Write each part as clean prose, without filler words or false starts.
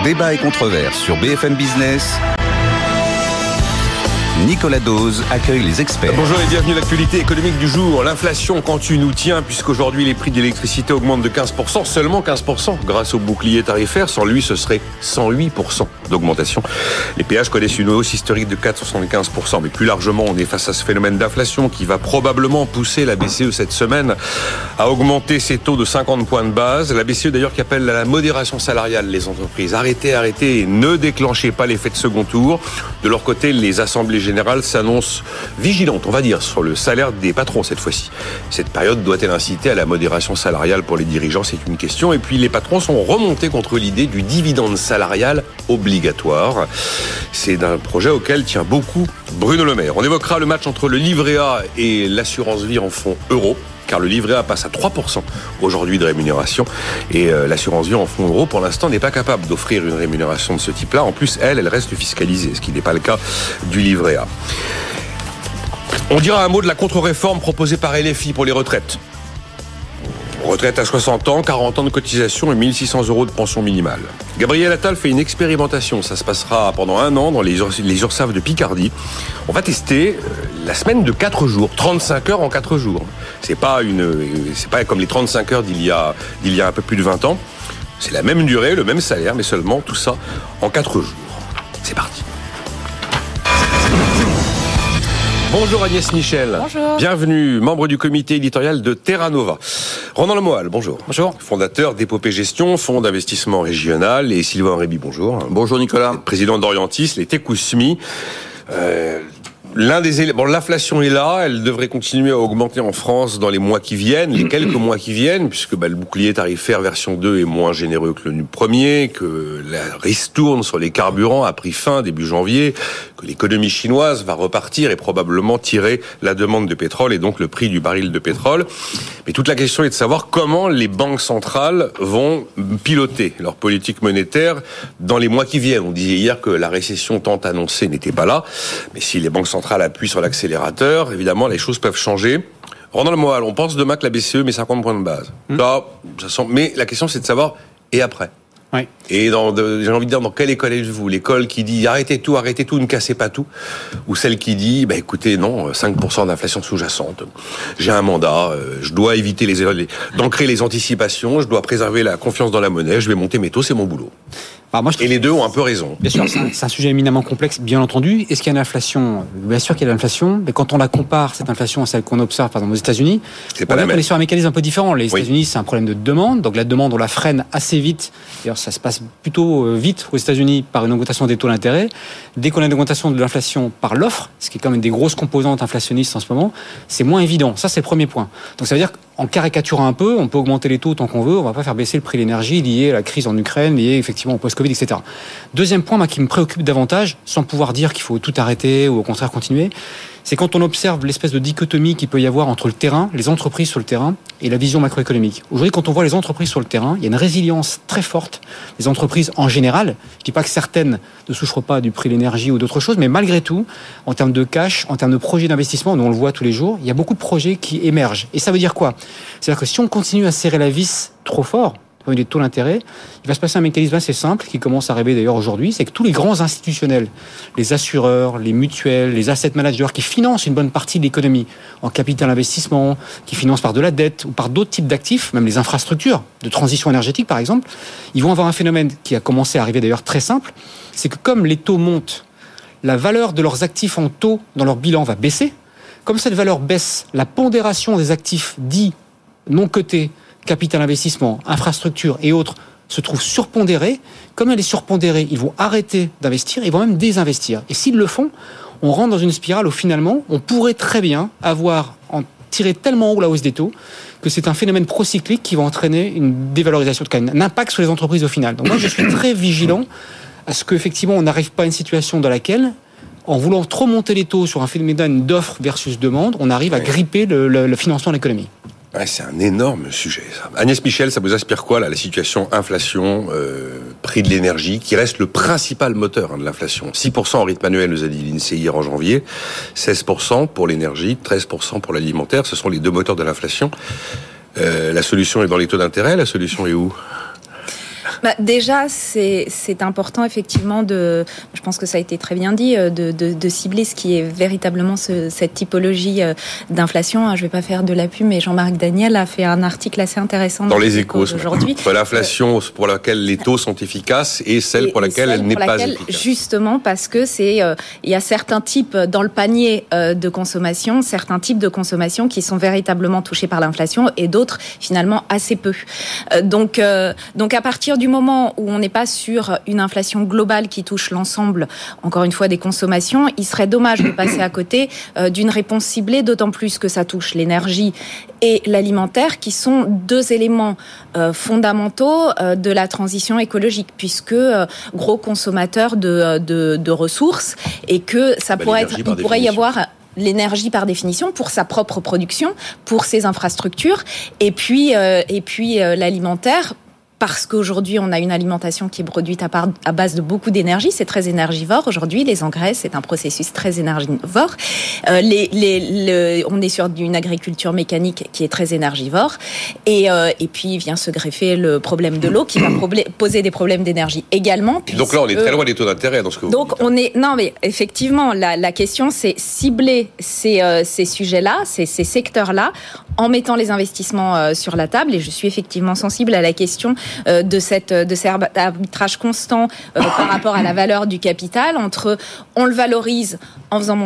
Débat et controverse sur BFM Business. Nicolas Dose accueille les experts. Bonjour et bienvenue à l'actualité économique du jour. L'inflation continue nous tient puisqu'aujourd'hui les prix de l'électricité augmentent de 15%, seulement 15% grâce au bouclier tarifaire. Sans lui, ce serait 108% d'augmentation. Les péages connaissent une hausse historique de 4,75%. Mais plus largement, on est face à ce phénomène d'inflation qui va probablement pousser la BCE cette semaine à augmenter ses taux de 50 points de base. La BCE d'ailleurs qui appelle à la modération salariale les entreprises. Arrêtez et ne déclenchez pas l'effet de second tour. De leur côté, les assemblées générale s'annonce vigilante, on va dire, sur le salaire des patrons cette fois-ci. Cette période doit-elle inciter à la modération salariale pour les dirigeants? C'est une question. Et puis les patrons sont remontés contre l'idée du dividende salarial obligatoire. C'est un projet auquel tient beaucoup Bruno Le Maire. On évoquera le match entre le livret A et l'assurance vie en fonds euros, car le livret A passe à 3% aujourd'hui de rémunération et l'assurance vie en fonds euros pour l'instant n'est pas capable d'offrir une rémunération de ce type-là. En plus, elle reste fiscalisée, ce qui n'est pas le cas du livret A. On dira un mot de la contre-réforme proposée par LFI pour les retraites. Retraite à 60 ans, 40 ans de cotisation et 1 600 € de pension minimale. Gabriel Attal fait une expérimentation. Ça se passera pendant 1 an dans les URSSAF de Picardie. On va tester la semaine de 4 jours, 35 heures en 4 jours. C'est pas comme les 35 heures d'il y a un peu plus de 20 ans. C'est la même durée, le même salaire, mais seulement tout ça en 4 jours. C'est parti. Bonjour Agnès Michel. Bonjour. Bienvenue, membre du comité éditorial de Terra Nova. Ronan Lemoal, bonjour. Bonjour. Fondateur d'Épopée Gestion, fonds d'investissement régional. Et Sylvain Réby, bonjour. Bonjour Nicolas. Président d'Orientis, les Tekousmi. L'inflation est là, elle devrait continuer à augmenter en France dans les mois qui viennent, les quelques mois qui viennent, puisque le bouclier tarifaire version 2 est moins généreux que le premier, que la ristourne sur les carburants a pris fin début janvier, que l'économie chinoise va repartir et probablement tirer la demande de pétrole et donc le prix du baril de pétrole. Mais toute la question est de savoir comment les banques centrales vont piloter leur politique monétaire dans les mois qui viennent. On disait hier que la récession tant annoncée n'était pas là, mais si les banques centrales appuient sur l'accélérateur, évidemment, les choses peuvent changer. Ronan Lemoal, on pense demain que la BCE met 50 points de base. Là, mais la question, c'est de savoir, et après ? Oui. Et j'ai envie de dire, dans quelle école êtes-vous? L'école qui dit arrêtez tout, ne cassez pas tout, ou celle qui dit écoutez, non, 5% d'inflation sous-jacente, j'ai un mandat, je dois éviter d'ancrer les anticipations, je dois préserver la confiance dans la monnaie, je vais monter mes taux, c'est mon boulot. Et les deux ont un peu raison. Bien sûr, c'est un sujet éminemment complexe, bien entendu. Est-ce qu'il y a une inflation? Bien sûr qu'il y a de l'inflation, mais quand on la compare, cette inflation, à celle qu'on observe, par exemple, aux États-Unis, on est sur un mécanisme un peu différent. Les États-Unis, c'est un problème de demande, donc la demande, on la freine assez vite. D'ailleurs, ça se passe plutôt vite aux États-Unis par une augmentation des taux d'intérêt. Dès qu'on a une augmentation de l'inflation par l'offre, ce qui est quand même une des grosses composantes inflationnistes en ce moment, c'est moins évident. Ça, c'est le premier point. Donc, ça veut dire qu'en caricaturant un peu, on peut augmenter les taux tant qu'on veut, on va pas faire baisser le prix de l'énergie lié à la crise en Ukraine, lié effectivement au post-Covid, etc. Deuxième point, qui me préoccupe davantage, sans pouvoir dire qu'il faut tout arrêter ou au contraire continuer, c'est quand on observe l'espèce de dichotomie qu'il peut y avoir entre le terrain, les entreprises sur le terrain, et la vision macroéconomique. Aujourd'hui, quand on voit les entreprises sur le terrain, il y a une résilience très forte des entreprises en général. Je dis pas que certaines ne souffrent pas du prix de l'énergie ou d'autres choses, mais malgré tout, en termes de cash, en termes de projets d'investissement, dont on le voit tous les jours, il y a beaucoup de projets qui émergent. Et ça veut dire quoi? C'est-à-dire que si on continue à serrer la vis trop fort, des taux d'intérêt, il va se passer un mécanisme assez simple qui commence à arriver d'ailleurs aujourd'hui, c'est que tous les grands institutionnels, les assureurs, les mutuelles, les asset managers qui financent une bonne partie de l'économie en capital investissement, qui financent par de la dette ou par d'autres types d'actifs, même les infrastructures de transition énergétique par exemple, ils vont avoir un phénomène qui a commencé à arriver d'ailleurs très simple, c'est que comme les taux montent, la valeur de leurs actifs en taux dans leur bilan va baisser. Comme cette valeur baisse, la pondération des actifs dits non cotés, capital investissement, infrastructure et autres se trouve surpondérée. Comme elle est surpondérée, ils vont arrêter d'investir, ils vont même désinvestir. Et s'ils le font, on rentre dans une spirale où finalement, on pourrait très bien avoir tiré tellement haut la hausse des taux que c'est un phénomène procyclique qui va entraîner une dévalorisation, en tout cas un impact sur les entreprises au final. Donc moi, je suis très vigilant à ce qu'effectivement, on n'arrive pas à une situation dans laquelle, en voulant trop monter les taux sur un phénomène d'offre versus demande, on arrive à gripper le financement de l'économie. Ouais, c'est un énorme sujet, ça. Agnès Michel, ça vous inspire quoi, là, la situation inflation, prix de l'énergie, qui reste le principal moteur de l'inflation? 6% en rythme annuel, nous a dit l'INSEE hier en janvier, 16% pour l'énergie, 13% pour l'alimentaire, ce sont les deux moteurs de l'inflation. La solution est dans les taux d'intérêt, la solution est où? Déjà, c'est important effectivement je pense que ça a été très bien dit, de cibler ce qui est véritablement cette typologie d'inflation. Je vais pas faire de la pub, mais Jean-Marc Daniel a fait un article assez intéressant dans les Échos aujourd'hui. Entre l'inflation pour laquelle les taux sont efficaces et celle pour laquelle elle n'est pas efficace. Justement parce que il y a certains types dans le panier de consommation, certains types de consommation qui sont véritablement touchés par l'inflation et d'autres finalement assez peu. Donc à partir du moment où on n'est pas sur une inflation globale qui touche l'ensemble, encore une fois, des consommations, il serait dommage de passer à côté d'une réponse ciblée, d'autant plus que ça touche l'énergie et l'alimentaire, qui sont deux éléments fondamentaux de la transition écologique, puisque gros consommateurs de ressources, et que ça pourrait y avoir l'énergie par définition pour sa propre production, pour ses infrastructures, et puis l'alimentaire. Parce qu'aujourd'hui, on a une alimentation qui est produite à base de beaucoup d'énergie. C'est très énergivore. Aujourd'hui, les engrais, c'est un processus très énergivore. On est sur une agriculture mécanique qui est très énergivore. Et puis, vient se greffer le problème de l'eau qui va poser des problèmes d'énergie également. Donc là, on est très loin des taux d'intérêt dans ce que vous dites. Non, mais effectivement, la question, c'est cibler ces sujets-là, ces secteurs-là, en mettant les investissements sur la table. Et je suis effectivement sensible à la question de cet arbitrage constant par rapport à la valeur du capital, entre on le valorise en faisant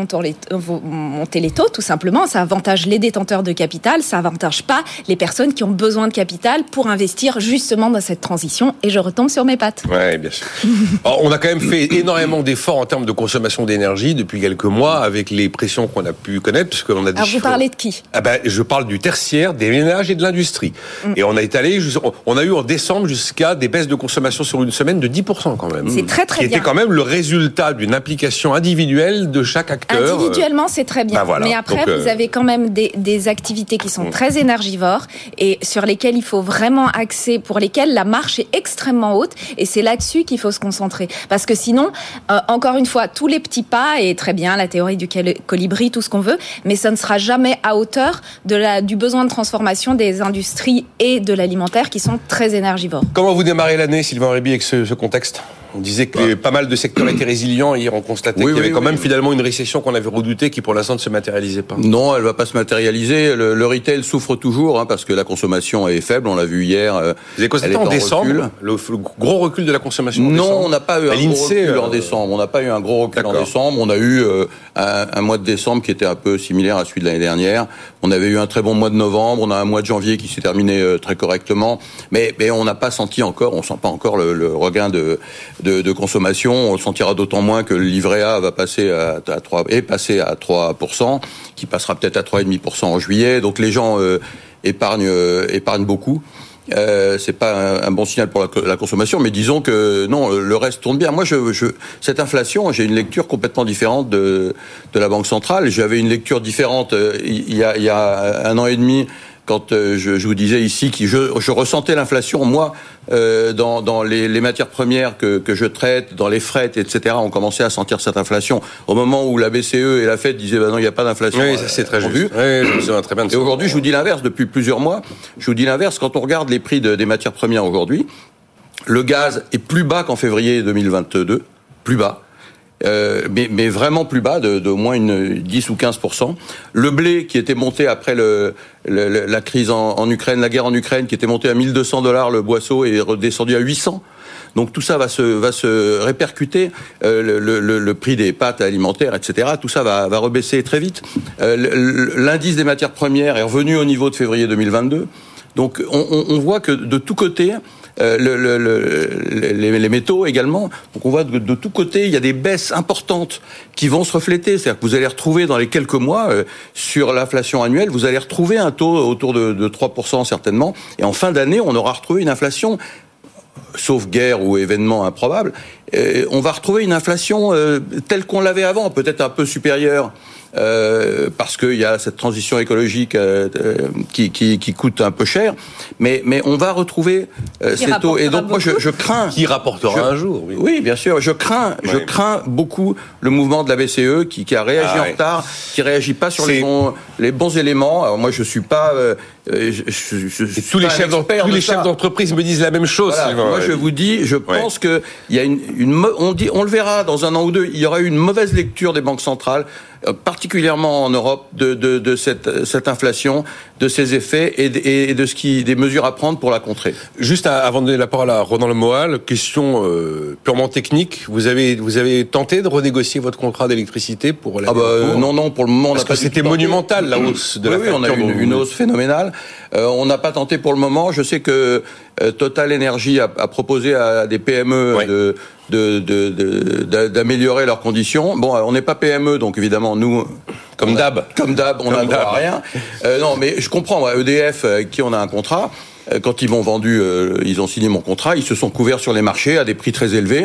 monter les taux, tout simplement. Ça avantage les détenteurs de capital, ça avantage pas les personnes qui ont besoin de capital pour investir justement dans cette transition. Et je retombe sur mes pattes. Oui, bien sûr. Alors, on a quand même fait énormément d'efforts en termes de consommation d'énergie depuis quelques mois, avec les pressions qu'on a pu connaître, parce qu'on a des chiffres. Vous parlez de qui ? Je parle du tertiaire, des ménages et de l'industrie. Et on a eu en décembre jusqu'à des baisses de consommation sur une semaine de 10% quand même. C'est très très bien. Qui était quand même le résultat d'une implication individuelle de chaque acteur. Individuellement, c'est très bien. Voilà. Mais après, vous avez quand même des activités qui sont très énergivores et sur lesquelles il faut vraiment axer, pour lesquelles la marche est extrêmement haute, et c'est là-dessus qu'il faut se concentrer. Parce que sinon, encore une fois, tous les petits pas, et très bien, la théorie du colibri, tout ce qu'on veut, mais ça ne sera jamais à hauteur du besoin de transformation des industries et de l'alimentaire qui sont très énergivores. Comment vous démarrez l'année, Sylvain Réby, avec ce contexte ? On disait que pas mal de secteurs étaient résilients. Hier, on constatait qu'il y avait quand même finalement une récession qu'on avait redoutée qui, pour l'instant, ne se matérialisait pas. Non, elle va pas se matérialiser. Le retail souffre toujours parce que la consommation est faible. On l'a vu hier. Vous avez constaté en décembre le gros recul de la consommation en décembre ? Non, on n'a pas eu un gros recul en décembre. On n'a pas eu un gros recul en décembre. On a eu un mois de décembre qui était un peu similaire à celui de l'année dernière. On avait eu un très bon mois de novembre. On a un mois de janvier qui s'est terminé très correctement. Mais on n'a pas senti encore, on sent pas encore le regain de consommation. On le sentira d'autant moins que le livret A va passer à 3%, qui passera peut-être à 3,5% en juillet. Donc les gens épargnent beaucoup. C'est pas un bon signal pour la consommation, mais disons que non, le reste tourne bien. Moi, cette inflation, j'ai une lecture complètement différente de la Banque centrale. J'avais une lecture différente il y a un an et demi. Quand je vous disais ici que je ressentais l'inflation, moi, dans les matières premières que je traite, dans les fret, etc., on commençait à sentir cette inflation. Au moment où la BCE et la Fed disaient non, il n'y a pas d'inflation. Oui, ça c'est très juste. Oui, je me souviens très bien de ça. Et aujourd'hui, je vous dis l'inverse. Depuis plusieurs mois, je vous dis l'inverse. Quand on regarde les prix des matières premières aujourd'hui, le gaz est plus bas qu'en février 2022, plus bas. Mais vraiment plus bas, de moins 10 ou 15%. Le blé qui était monté après la crise en Ukraine, la guerre en Ukraine, qui était monté à $1,200 le boisseau, est redescendu à 800. Donc tout ça va se répercuter, le prix des pâtes alimentaires, etc. Tout ça va rebaisser très vite. L'indice des matières premières est revenu au niveau de février 2022. Donc on voit que de tous côtés, les métaux également. Donc on voit de tous côtés, il y a des baisses importantes qui vont se refléter. C'est-à-dire que vous allez retrouver dans les quelques mois, sur l'inflation annuelle, vous allez retrouver un taux autour de 3% certainement. Et en fin d'année, on aura retrouvé une inflation, sauf guerre ou événement improbable, on va retrouver une inflation telle qu'on l'avait avant, peut-être un peu supérieure. Parce qu'il y a cette transition écologique qui coûte un peu cher, mais on va retrouver ces taux. Et donc moi je crains. Qui rapportera un jour. Oui, bien sûr. Je crains beaucoup le mouvement de la BCE qui a réagi en retard, qui réagit pas sur les bons éléments. Alors moi je suis pas. Tous les chefs d'entreprise me disent la même chose. Voilà, moi je vous dis, je pense que il y a on le verra dans un an ou deux. Il y aura eu une mauvaise lecture des banques centrales, particulièrement en Europe, de cette inflation, de ses effets et des mesures à prendre pour la contrer. Juste avant de donner la parole à Ronan Le Moal, question purement technique. Vous avez tenté de renégocier votre contrat d'électricité pour la non, pour le moment, parce que c'était monumental la hausse de la facture. Oui, on a eu une hausse phénoménale. On n'a pas tenté pour le moment. Je sais que Total Energy a proposé à des PME d'améliorer leurs conditions. Bon, on n'est pas PME, donc évidemment nous, comme d'hab, on n'a droit à rien. Non, mais je comprends. EDF, avec qui on a un contrat. Quand ils m'ont vendu, ils ont signé mon contrat, ils se sont couverts sur les marchés à des prix très élevés.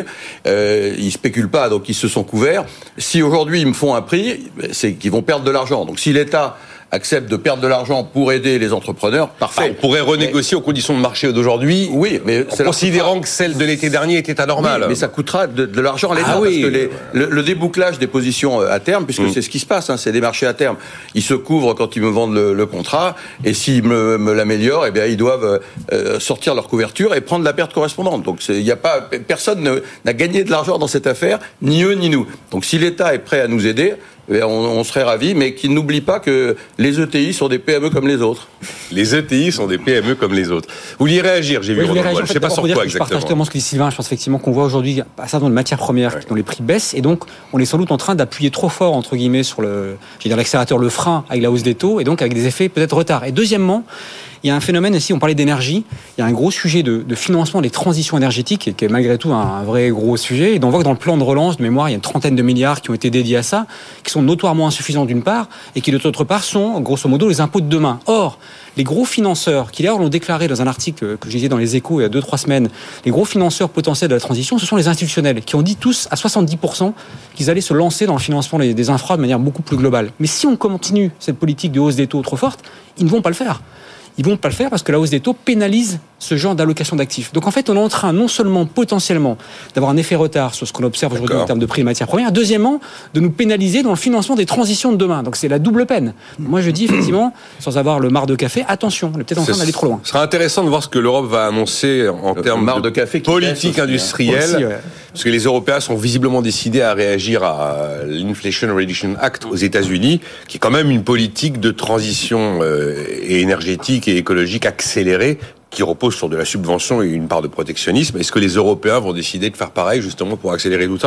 Ils spéculent pas, donc ils se sont couverts. Si aujourd'hui ils me font un prix, c'est qu'ils vont perdre de l'argent. Donc si l'État accepte de perdre de l'argent pour aider les entrepreneurs, parfait. On pourrait renégocier aux conditions de marché d'aujourd'hui. Oui, mais considérant que celle de l'été dernier était anormale. Oui, mais ça coûtera de l'argent à l'État parce que le débouclage des positions à terme, puisque c'est ce qui se passe, c'est des marchés à terme. Ils se couvrent quand ils me vendent le contrat, et s'ils me l'améliorent, eh bien ils doivent sortir leur couverture et prendre la perte correspondante. Donc personne n'a gagné de l'argent dans cette affaire, ni eux ni nous. Donc si l'État est prêt à nous aider, on serait ravis, mais qu'ils n'oublient pas que les ETI sont des PME comme les autres. Les ETI sont des PME comme les autres. Vous vouliez réagir, j'ai vu. Je ne sais pas sur quoi exactement. Je partage totalement ce que dit Sylvain. Je pense effectivement qu'on voit aujourd'hui un certain nombre de matières premières dont les prix baissent, et donc on est sans doute en train d'appuyer trop fort, entre guillemets, sur l'accélérateur, le frein avec la hausse des taux, et donc avec des effets peut-être retard. Et deuxièmement, il y a un phénomène aussi, on parlait d'énergie, il y a un gros sujet de financement des transitions énergétiques qui est malgré tout un vrai gros sujet. Et donc on voit que dans le plan de relance, de mémoire, il y a une trentaine de milliards qui ont été dédiés à ça, qui sont notoirement insuffisants d'une part, et qui d'autre part sont grosso modo les impôts de demain. Or, les gros financeurs, qui d'ailleurs l'ont déclaré dans un article que j'ai dit dans les Échos il y a 2-3 semaines, les gros financeurs potentiels de la transition, ce sont les institutionnels, qui ont dit tous à 70% qu'ils allaient se lancer dans le financement des infras de manière beaucoup plus globale. Mais si on continue cette politique de hausse des taux trop forte, ils ne vont pas le faire. Ils ne vont pas le faire parce que la hausse des taux pénalise ce genre d'allocation d'actifs. Donc en fait, on est en train non seulement potentiellement d'avoir un effet retard sur ce qu'on observe aujourd'hui en termes de prix de matières premières, deuxièmement, de nous pénaliser dans le financement des transitions de demain. Donc c'est la double peine. Moi je dis effectivement, sans avoir le marc de café, attention, on est peut-être en train d'aller trop loin. Ce sera intéressant de voir ce que l'Europe va annoncer en termes de café politique industrielle. Parce que les Européens sont visiblement décidés à réagir à l'Inflation Reduction Act aux États-Unis, qui est quand même une politique de transition énergétique et écologique accélérée, qui repose sur de la subvention et une part de protectionnisme. Est-ce que les Européens vont décider de faire pareil, justement, pour accélérer tout ça ?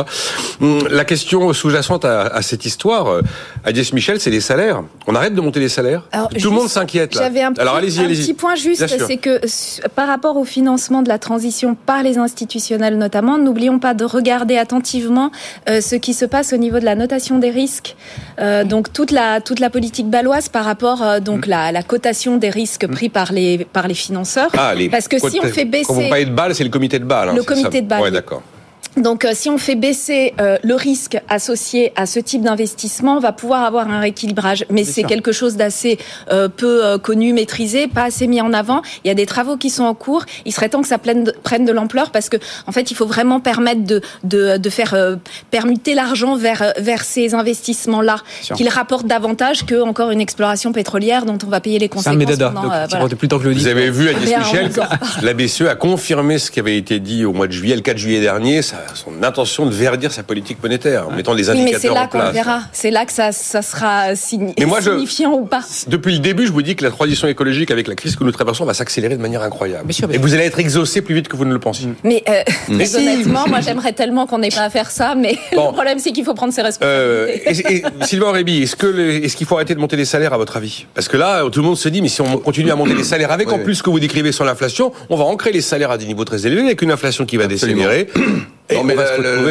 La question sous-jacente à cette histoire, Agnès Michel, c'est les salaires. On arrête de monter les salaires ? Tout le monde s'inquiète, là. J'avais un petit point juste, c'est que par rapport au financement de la transition par les institutionnels notamment, n'oublions pas de regarder attentivement ce qui se passe au niveau de la notation des risques. Donc toute la politique baloise par rapport la cotation des risques pris par les financeurs. Parce que si on fait baisser... Quand vous parlez de Bâle, c'est le comité de Bâle. Le comité de Bâle. Ouais, d'accord. Donc, si on fait baisser le risque associé à ce type d'investissement, on va pouvoir avoir un rééquilibrage. Mais c'est quelque chose d'assez peu connu, maîtrisé, pas assez mis en avant. Il y a des travaux qui sont en cours. Il serait temps que ça prenne de l'ampleur parce que, en fait, il faut vraiment permettre de faire permuter l'argent vers ces investissements-là, qu'ils rapportent davantage que encore une exploration pétrolière dont on va payer les conséquences. Vous avez vu, Agnès Michel, la BCE a confirmé ce qui avait été dit au mois de juillet, le 4 juillet dernier, son intention de verdir sa politique monétaire en mettant des indicateurs en place. Mais c'est là qu'on verra. C'est là que ça sera signifiant ou pas. Depuis le début, je vous dis que la transition écologique avec la crise que nous traversons va s'accélérer de manière incroyable. Et vous allez être exaucé plus vite que vous ne le pensiez. Mais honnêtement, moi j'aimerais tellement qu'on n'ait pas à faire ça, mais le problème c'est qu'il faut prendre ses responsabilités. Sylvain Aurébi, est-ce qu'il faut arrêter de monter les salaires à votre avis ? Parce que là, tout le monde se dit, mais si on continue à monter les salaires avec en plus ce que vous décrivez sur l'inflation, on va ancrer les salaires à des niveaux très élevés avec une inflation qui va décélérer. Non, mais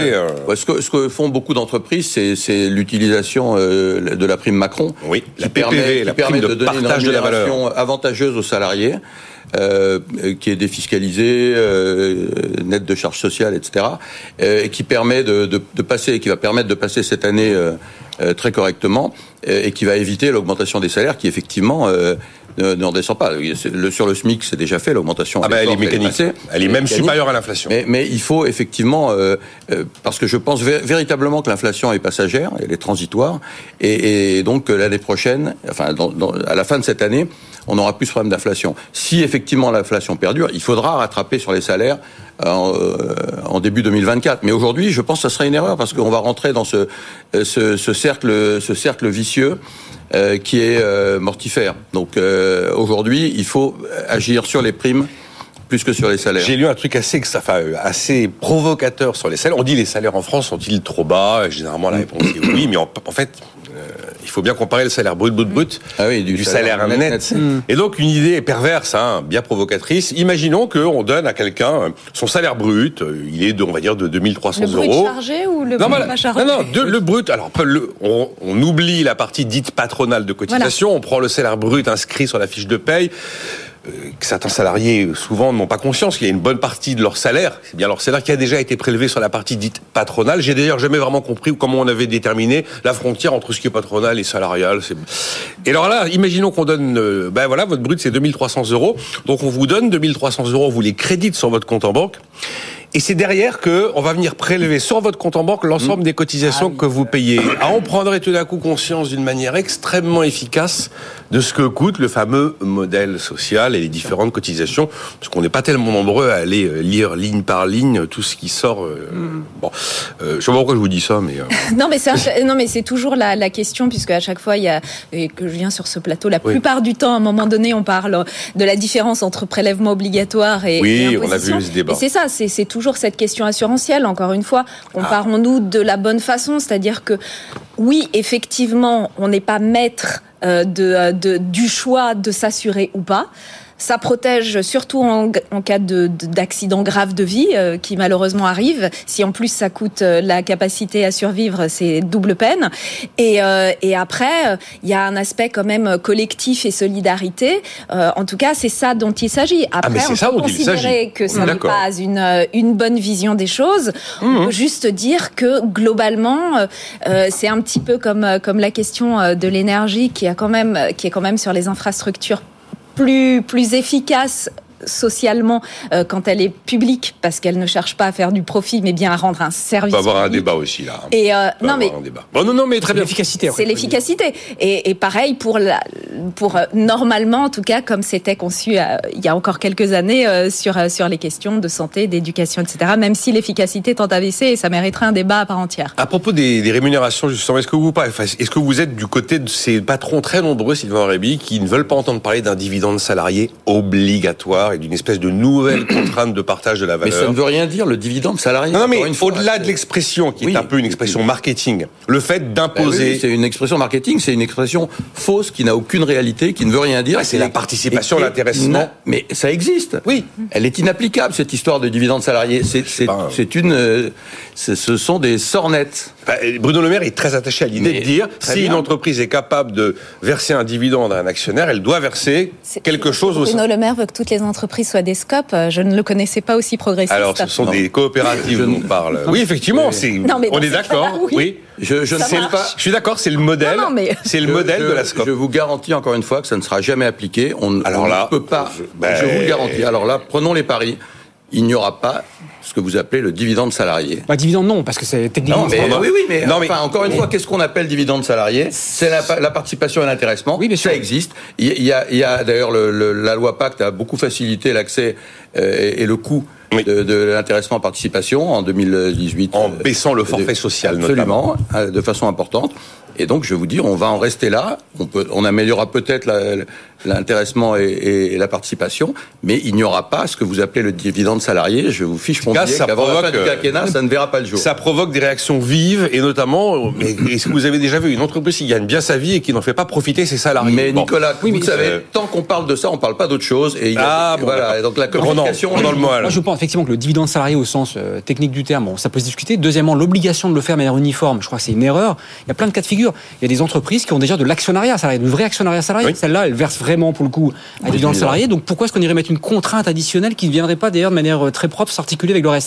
ce que font beaucoup d'entreprises, c'est l'utilisation de la prime Macron, qui permet de donner une rémunération avantageuse aux salariés, qui est défiscalisée, nette de charges sociales, etc., et qui permet qui va permettre de passer cette année très correctement. et qui va éviter l'augmentation des salaires qui effectivement ne redescend pas. Sur le SMIC, c'est déjà fait l'augmentation. Elle est mécanique. Elle est même supérieure à l'inflation. Mais il faut effectivement, parce que je pense véritablement que l'inflation est passagère, elle est transitoire, et donc l'année prochaine, enfin à la fin de cette année, on n'aura plus ce problème d'inflation. Si effectivement l'inflation perdure, il faudra rattraper sur les salaires en début 2024. Mais aujourd'hui, je pense que ça serait une erreur parce qu'on va rentrer dans ce cercle vicieux qui est mortifère. Donc aujourd'hui, il faut agir sur les primes plus que sur les salaires. J'ai lu un truc assez provocateur sur les salaires. On dit les salaires en France sont-ils trop bas ? Généralement, la réponse est oui, mais en fait, il faut bien comparer le salaire brut du salaire net. Et donc, une idée perverse, bien provocatrice. Imaginons qu'on donne à quelqu'un son salaire brut, il est on va dire de 2300 euros. Le brut chargé ou le brut pas chargé ? Non, le brut. Alors, on oublie la partie dite patronale de cotisation, on prend le salaire brut inscrit sur la fiche de paye. Que certains salariés, souvent, n'ont pas conscience qu'il y a une bonne partie de leur salaire, c'est bien leur salaire qui a déjà été prélevé sur la partie dite patronale. J'ai d'ailleurs jamais vraiment compris comment on avait déterminé la frontière entre ce qui est patronal et salarial. Et alors là, imaginons qu'on donne, votre brut c'est 2300 euros, donc on vous donne 2300 euros, on vous les crédite sur votre compte en banque. Et c'est derrière qu'on va venir prélever sur votre compte en banque l'ensemble des cotisations que vous payez. Alors on prendrait tout d'un coup conscience d'une manière extrêmement efficace de ce que coûte le fameux modèle social et les différentes cotisations, parce qu'on n'est pas tellement nombreux à aller lire ligne par ligne tout ce qui sort. Je sais pas pourquoi je vous dis ça, mais non, mais c'est toujours la question, puisque à chaque fois et que je viens sur ce plateau, la plupart du temps, à un moment donné, on parle de la différence entre prélèvement obligatoire et imposition. On a vu ce débat. Et c'est ça, c'est toujours cette question assurantielle. Encore une fois, comparons-nous de la bonne façon, c'est-à-dire que oui, effectivement, on n'est pas maître du choix de s'assurer ou pas. Ça protège surtout en cas d'accident grave de vie qui malheureusement arrive. Si en plus ça coûte la capacité à survivre, c'est double peine. Et après, il y a un aspect quand même collectif et solidarité. En tout cas, c'est ça dont il s'agit. Après, on peut considérer que ça n'est pas une bonne vision des choses. On peut juste dire que globalement, c'est un petit peu comme la question de l'énergie qui est quand même sur les infrastructures plus efficace socialement quand elle est publique, parce qu'elle ne cherche pas à faire du profit, mais bien à rendre un service. On va avoir un débat aussi là. Et non, mais très bien. L'efficacité. C'est l'efficacité. Et pareil pour normalement, en tout cas, comme c'était conçu il y a encore quelques années sur les questions de santé, d'éducation, etc. Même si l'efficacité est en AVC, et ça mériterait un débat à part entière. À propos des rémunérations, justement, est-ce que vous êtes du côté de ces patrons très nombreux, Sylvain Aurébi, qui ne veulent pas entendre parler d'un dividende salarié obligatoire et d'une espèce de nouvelle contrainte de partage de la valeur? Mais ça ne veut rien dire, le dividende salarié. Non, mais au-delà de l'expression, qui est un peu une expression marketing, le fait d'imposer... c'est une expression marketing, c'est une expression fausse qui n'a aucune réalité, qui ne veut rien dire. C'est la participation, l'intéressement. Mais ça existe. Oui. Elle est inapplicable, cette histoire de dividende salarié. Ce sont des sornettes. Bruno Le Maire est très attaché à l'idée de dire, si une entreprise est capable de verser un dividende à un actionnaire, elle doit verser quelque chose aussi. Bruno Le Maire veut que toutes les entreprises soient des SCOP. Je ne le connaissais pas aussi progressiste. Alors, ce sont des coopératives dont on parle. Oui, effectivement, on est d'accord. Oui. Je ne sais pas. Je suis d'accord, c'est le modèle. C'est le modèle de la SCOP. Je vous garantis encore une fois que ça ne sera jamais appliqué. On ne peut pas. Je vous le garantis. Alors là, prenons les paris. Il n'y aura pas ce que vous appelez le dividende salarié. Dividende non, parce que c'est techniquement... Mais encore une fois, qu'est-ce qu'on appelle dividende salarié ? C'est la participation et l'intéressement. Oui, bien sûr. Ça existe. Il y a d'ailleurs la loi Pacte a beaucoup facilité l'accès et le coût de l'intéressement participation en 2018. En baissant le forfait social, notamment. Absolument, de façon importante. Et donc, je vais vous dire, on va en rester là. On améliorera peut-être l'intéressement et la participation, mais il n'y aura pas ce que vous appelez le dividende salarié. Je vous fiche mon billet qu'avant la fin du quinquennat, ça ne verra pas le jour. Ça provoque des réactions vives, et notamment, est-ce que vous avez déjà vu une entreprise qui gagne bien sa vie et qui n'en fait pas profiter ses salariés? Mais Nicolas, vous savez, tant qu'on parle de ça, on ne parle pas d'autre chose. Et voilà. Donc la communication... dans le moelle. Moi, je pense effectivement que le dividende salarié au sens technique du terme, ça peut se discuter. Deuxièmement, l'obligation de le faire de manière uniforme, je crois que c'est une erreur. Il y a plein de cas de figure. Il y a des entreprises qui ont déjà de l'actionnariat salarié, du vrai actionnariat salarié. Oui. Celle-là, elle verse vraiment, pour le coup, un dividende salarié. Donc pourquoi est-ce qu'on irait mettre une contrainte additionnelle qui ne viendrait pas d'ailleurs de manière très propre s'articuler avec le reste?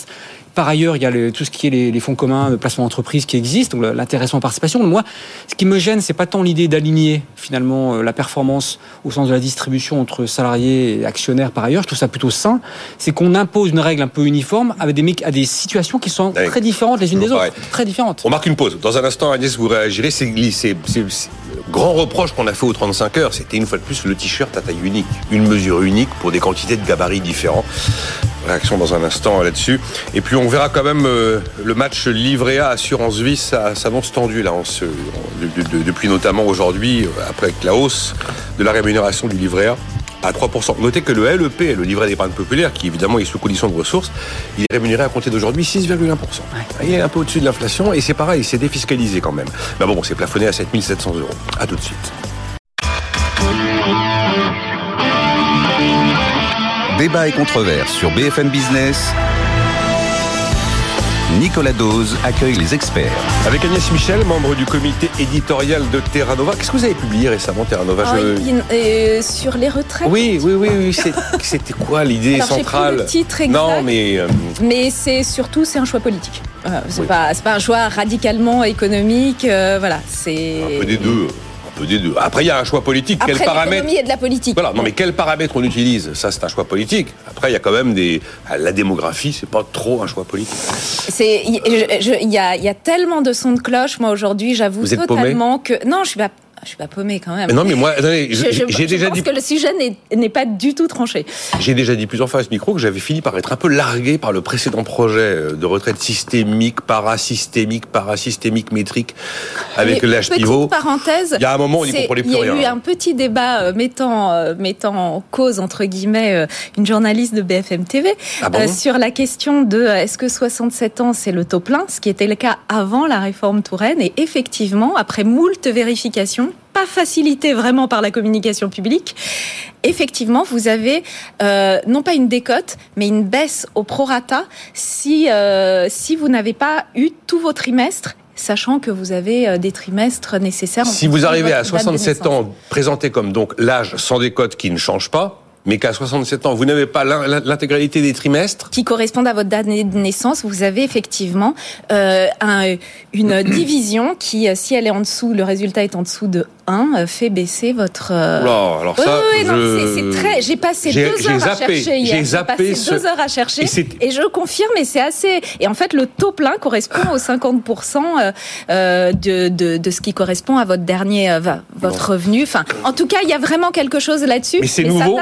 Par ailleurs, il y a tout ce qui est les fonds communs de placement d'entreprise qui existent, donc l'intéressement en participation. Moi, ce qui me gêne, c'est pas tant l'idée d'aligner finalement la performance au sens de la distribution entre salariés et actionnaires par ailleurs. Je trouve ça plutôt sain. C'est qu'on impose une règle un peu uniforme avec à des situations qui sont très différentes les unes des autres. Très différentes. On marque une pause. Dans un instant, Agnès, vous réagirez. C'est le grand reproche qu'on a fait aux 35 heures. C'était une fois de plus le t-shirt à taille unique. Une mesure unique pour des quantités de gabarits différents. Réaction dans un instant là-dessus. Et puis on verra quand même le match Livret A Assurance Vie, ça s'annonce tendu là, depuis notamment aujourd'hui, après avec la hausse de la rémunération du Livret A à 3%. Notez que le LEP, le livret d'épargne populaire, qui évidemment est sous condition de ressources, il est rémunéré à compter d'aujourd'hui 6,1%. Il est un peu au-dessus de l'inflation et c'est pareil, c'est défiscalisé quand même. Mais bon, c'est plafonné à 7 700 €. À tout de suite. Débat et controverse sur BFM Business. Nicolas Dose accueille les experts. Avec Agnès Michel, membre du comité éditorial de Terra Nova. Qu'est-ce que vous avez publié récemment, Terra Nova? Sur les retraites. Oui. C'était quoi l'idée centrale? J'ai plus le titre exact. Non, mais c'est un choix politique. C'est pas un choix radicalement économique. C'est un peu des deux. Après, il y a un choix politique. Après, l'économie et de la politique. Voilà. Non, mais quels paramètres on utilise? Ça, c'est un choix politique. Après, il y a quand même la démographie, c'est pas trop un choix politique. Il y a tellement de sons de cloche. Moi, aujourd'hui, j'avoue totalement que... Non, je suis pas paumée quand même. Mais non, mais moi, attendez, je pense que le sujet n'est pas du tout tranché. J'ai déjà dit plusieurs fois à ce micro que j'avais fini par être un peu largué par le précédent projet de retraite systémique, parasystémique, métrique, avec l'âge pivot. Petite parenthèse. Il y a un moment où on n'y comprenait plus rien. Il y a eu un petit débat mettant en cause, entre guillemets, une journaliste de BFM TV sur la question de est-ce que 67 ans c'est le taux plein, ce qui était le cas avant la réforme Touraine. Et effectivement, après moult vérifications, pas facilité vraiment par la communication publique, effectivement, vous avez non pas une décote, mais une baisse au prorata si vous n'avez pas eu tous vos trimestres, sachant que vous avez des trimestres nécessaires. Si vous arrivez à 67 ans, présenté comme donc l'âge sans décote qui ne change pas, mais qu'à 67 ans, vous n'avez pas l'intégralité des trimestres qui correspondent à votre date de naissance, vous avez effectivement une division qui, si elle est en dessous, le résultat est en dessous de 1, fait baisser votre... alors ça, c'est très... J'ai passé 2 heures à chercher hier. J'ai passé 2 heures à chercher et je confirme, et c'est assez... Et en fait, le taux plein correspond aux 50% de ce qui correspond à votre dernier... votre revenu. Enfin, en tout cas, il y a vraiment quelque chose là-dessus. Mais c'est nouveau.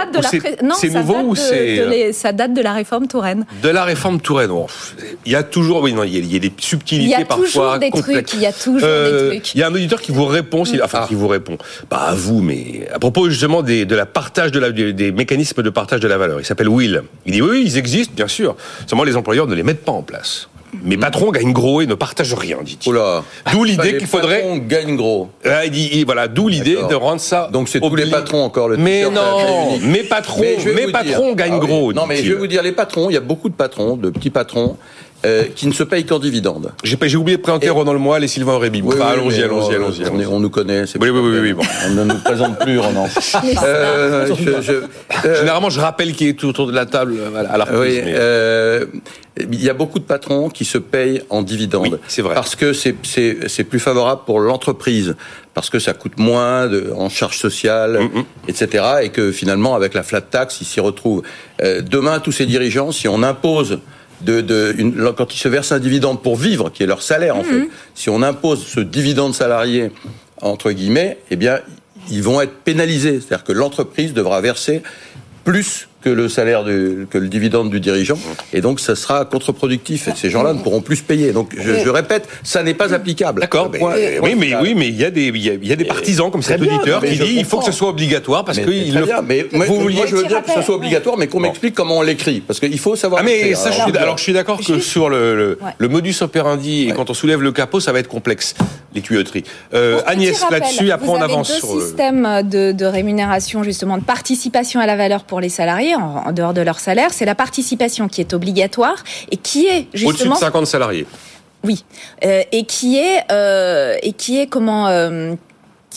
Ça date de la réforme Touraine. De la réforme Touraine. Il y a toujours... Oui, non, il y a des subtilités parfois complexes. Il y a toujours des trucs. Il y a un auditeur qui vous répond, qui vous répond. Pas à vous, mais à propos justement de la partage des mécanismes de partage de la valeur. Il s'appelle Will. Il dit oui, ils existent, bien sûr. Seulement, les employeurs ne les mettent pas en place. Mes patrons gagnent gros et ne partagent rien, dit-il. D'où l'idée qu'il faudrait... Les patrons gagnent gros. D'où l'idée de rendre ça... Donc c'est tous les patrons encore. Mais non, mes patrons gagnent gros. Non, mais je vais vous dire, les patrons, il y a beaucoup de patrons, de petits patrons, qui ne se payent qu'en dividendes. J'ai oublié de présenter Ronan Lemoyle et Sylvain Aurébi. Allons-y. On nous connaît. Oui. Bon. On ne nous présente plus, Ronan. Généralement, je rappelle qui est autour de la table à la reprise. Il y a beaucoup de patrons qui se payent en dividendes. Oui, c'est vrai. Parce que c'est plus favorable pour l'entreprise. Parce que ça coûte moins en charges sociales, etc. Et que finalement, avec la flat tax, ils s'y retrouvent. Demain, tous ces dirigeants, si on impose quand ils se versent un dividende pour vivre, qui est leur salaire en fait, si on impose ce dividende salarié, entre guillemets, eh bien, ils vont être pénalisés. C'est-à-dire que l'entreprise devra verser plus que le salaire que le dividende du dirigeant, et donc ça sera contre-productif, et ces gens-là ne pourront plus se payer. Donc je répète, ça n'est pas applicable. D'accord, mais il y a des partisans comme cet auditeur qui dit il faut que ce soit obligatoire parce que moi je veux dire que ce soit obligatoire, mais qu'on m'explique comment on l'écrit, parce qu'il faut savoir. Je suis d'accord que sur le modus operandi et quand on soulève le capot, ça va être complexe, les tuyauteries. Agnès, là-dessus, après on avance sur le système de rémunération, justement, de participation à la valeur pour les salariés en dehors de leur salaire. C'est la participation qui est obligatoire et qui est justement au-dessus de 50 salariés. Oui, et qui est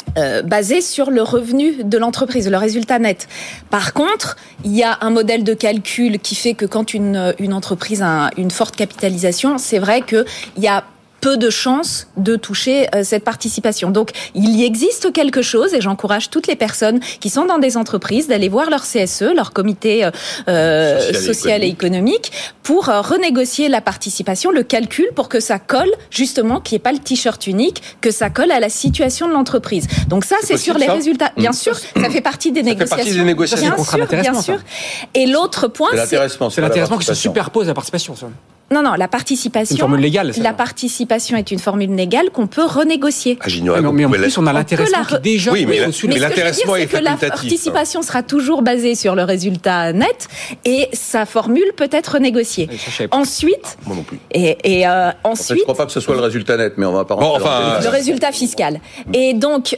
basé sur le revenu de l'entreprise, le résultat net. Par contre, il y a un modèle de calcul qui fait que quand une entreprise a une forte capitalisation, c'est vrai qu'il y a peu de chances de toucher cette participation. Donc, il y existe quelque chose, et j'encourage toutes les personnes qui sont dans des entreprises d'aller voir leur CSE, leur comité social et économique, pour renégocier la participation, le calcul, pour que ça colle, justement, qu'il n'y ait pas le t-shirt unique, que ça colle à la situation de l'entreprise. Donc ça, c'est sur les résultats. Bien sûr, ça fait partie des négociations. Bien sûr. Et l'autre point, c'est l'intéressement qui se superpose à la participation. Ça. Non, la participation. Une formule légale. La participation est une formule légale qu'on peut renégocier. Mais en plus, on a l'intéressement qui déjà. Oui, mais l'intéressement est facultatif. La participation sera toujours basée sur le résultat net et sa formule peut être renégociée. Ensuite. Moi non plus. Ensuite. Je crois pas que ce soit le résultat net, mais on va pas rentrer le résultat fiscal. Et donc,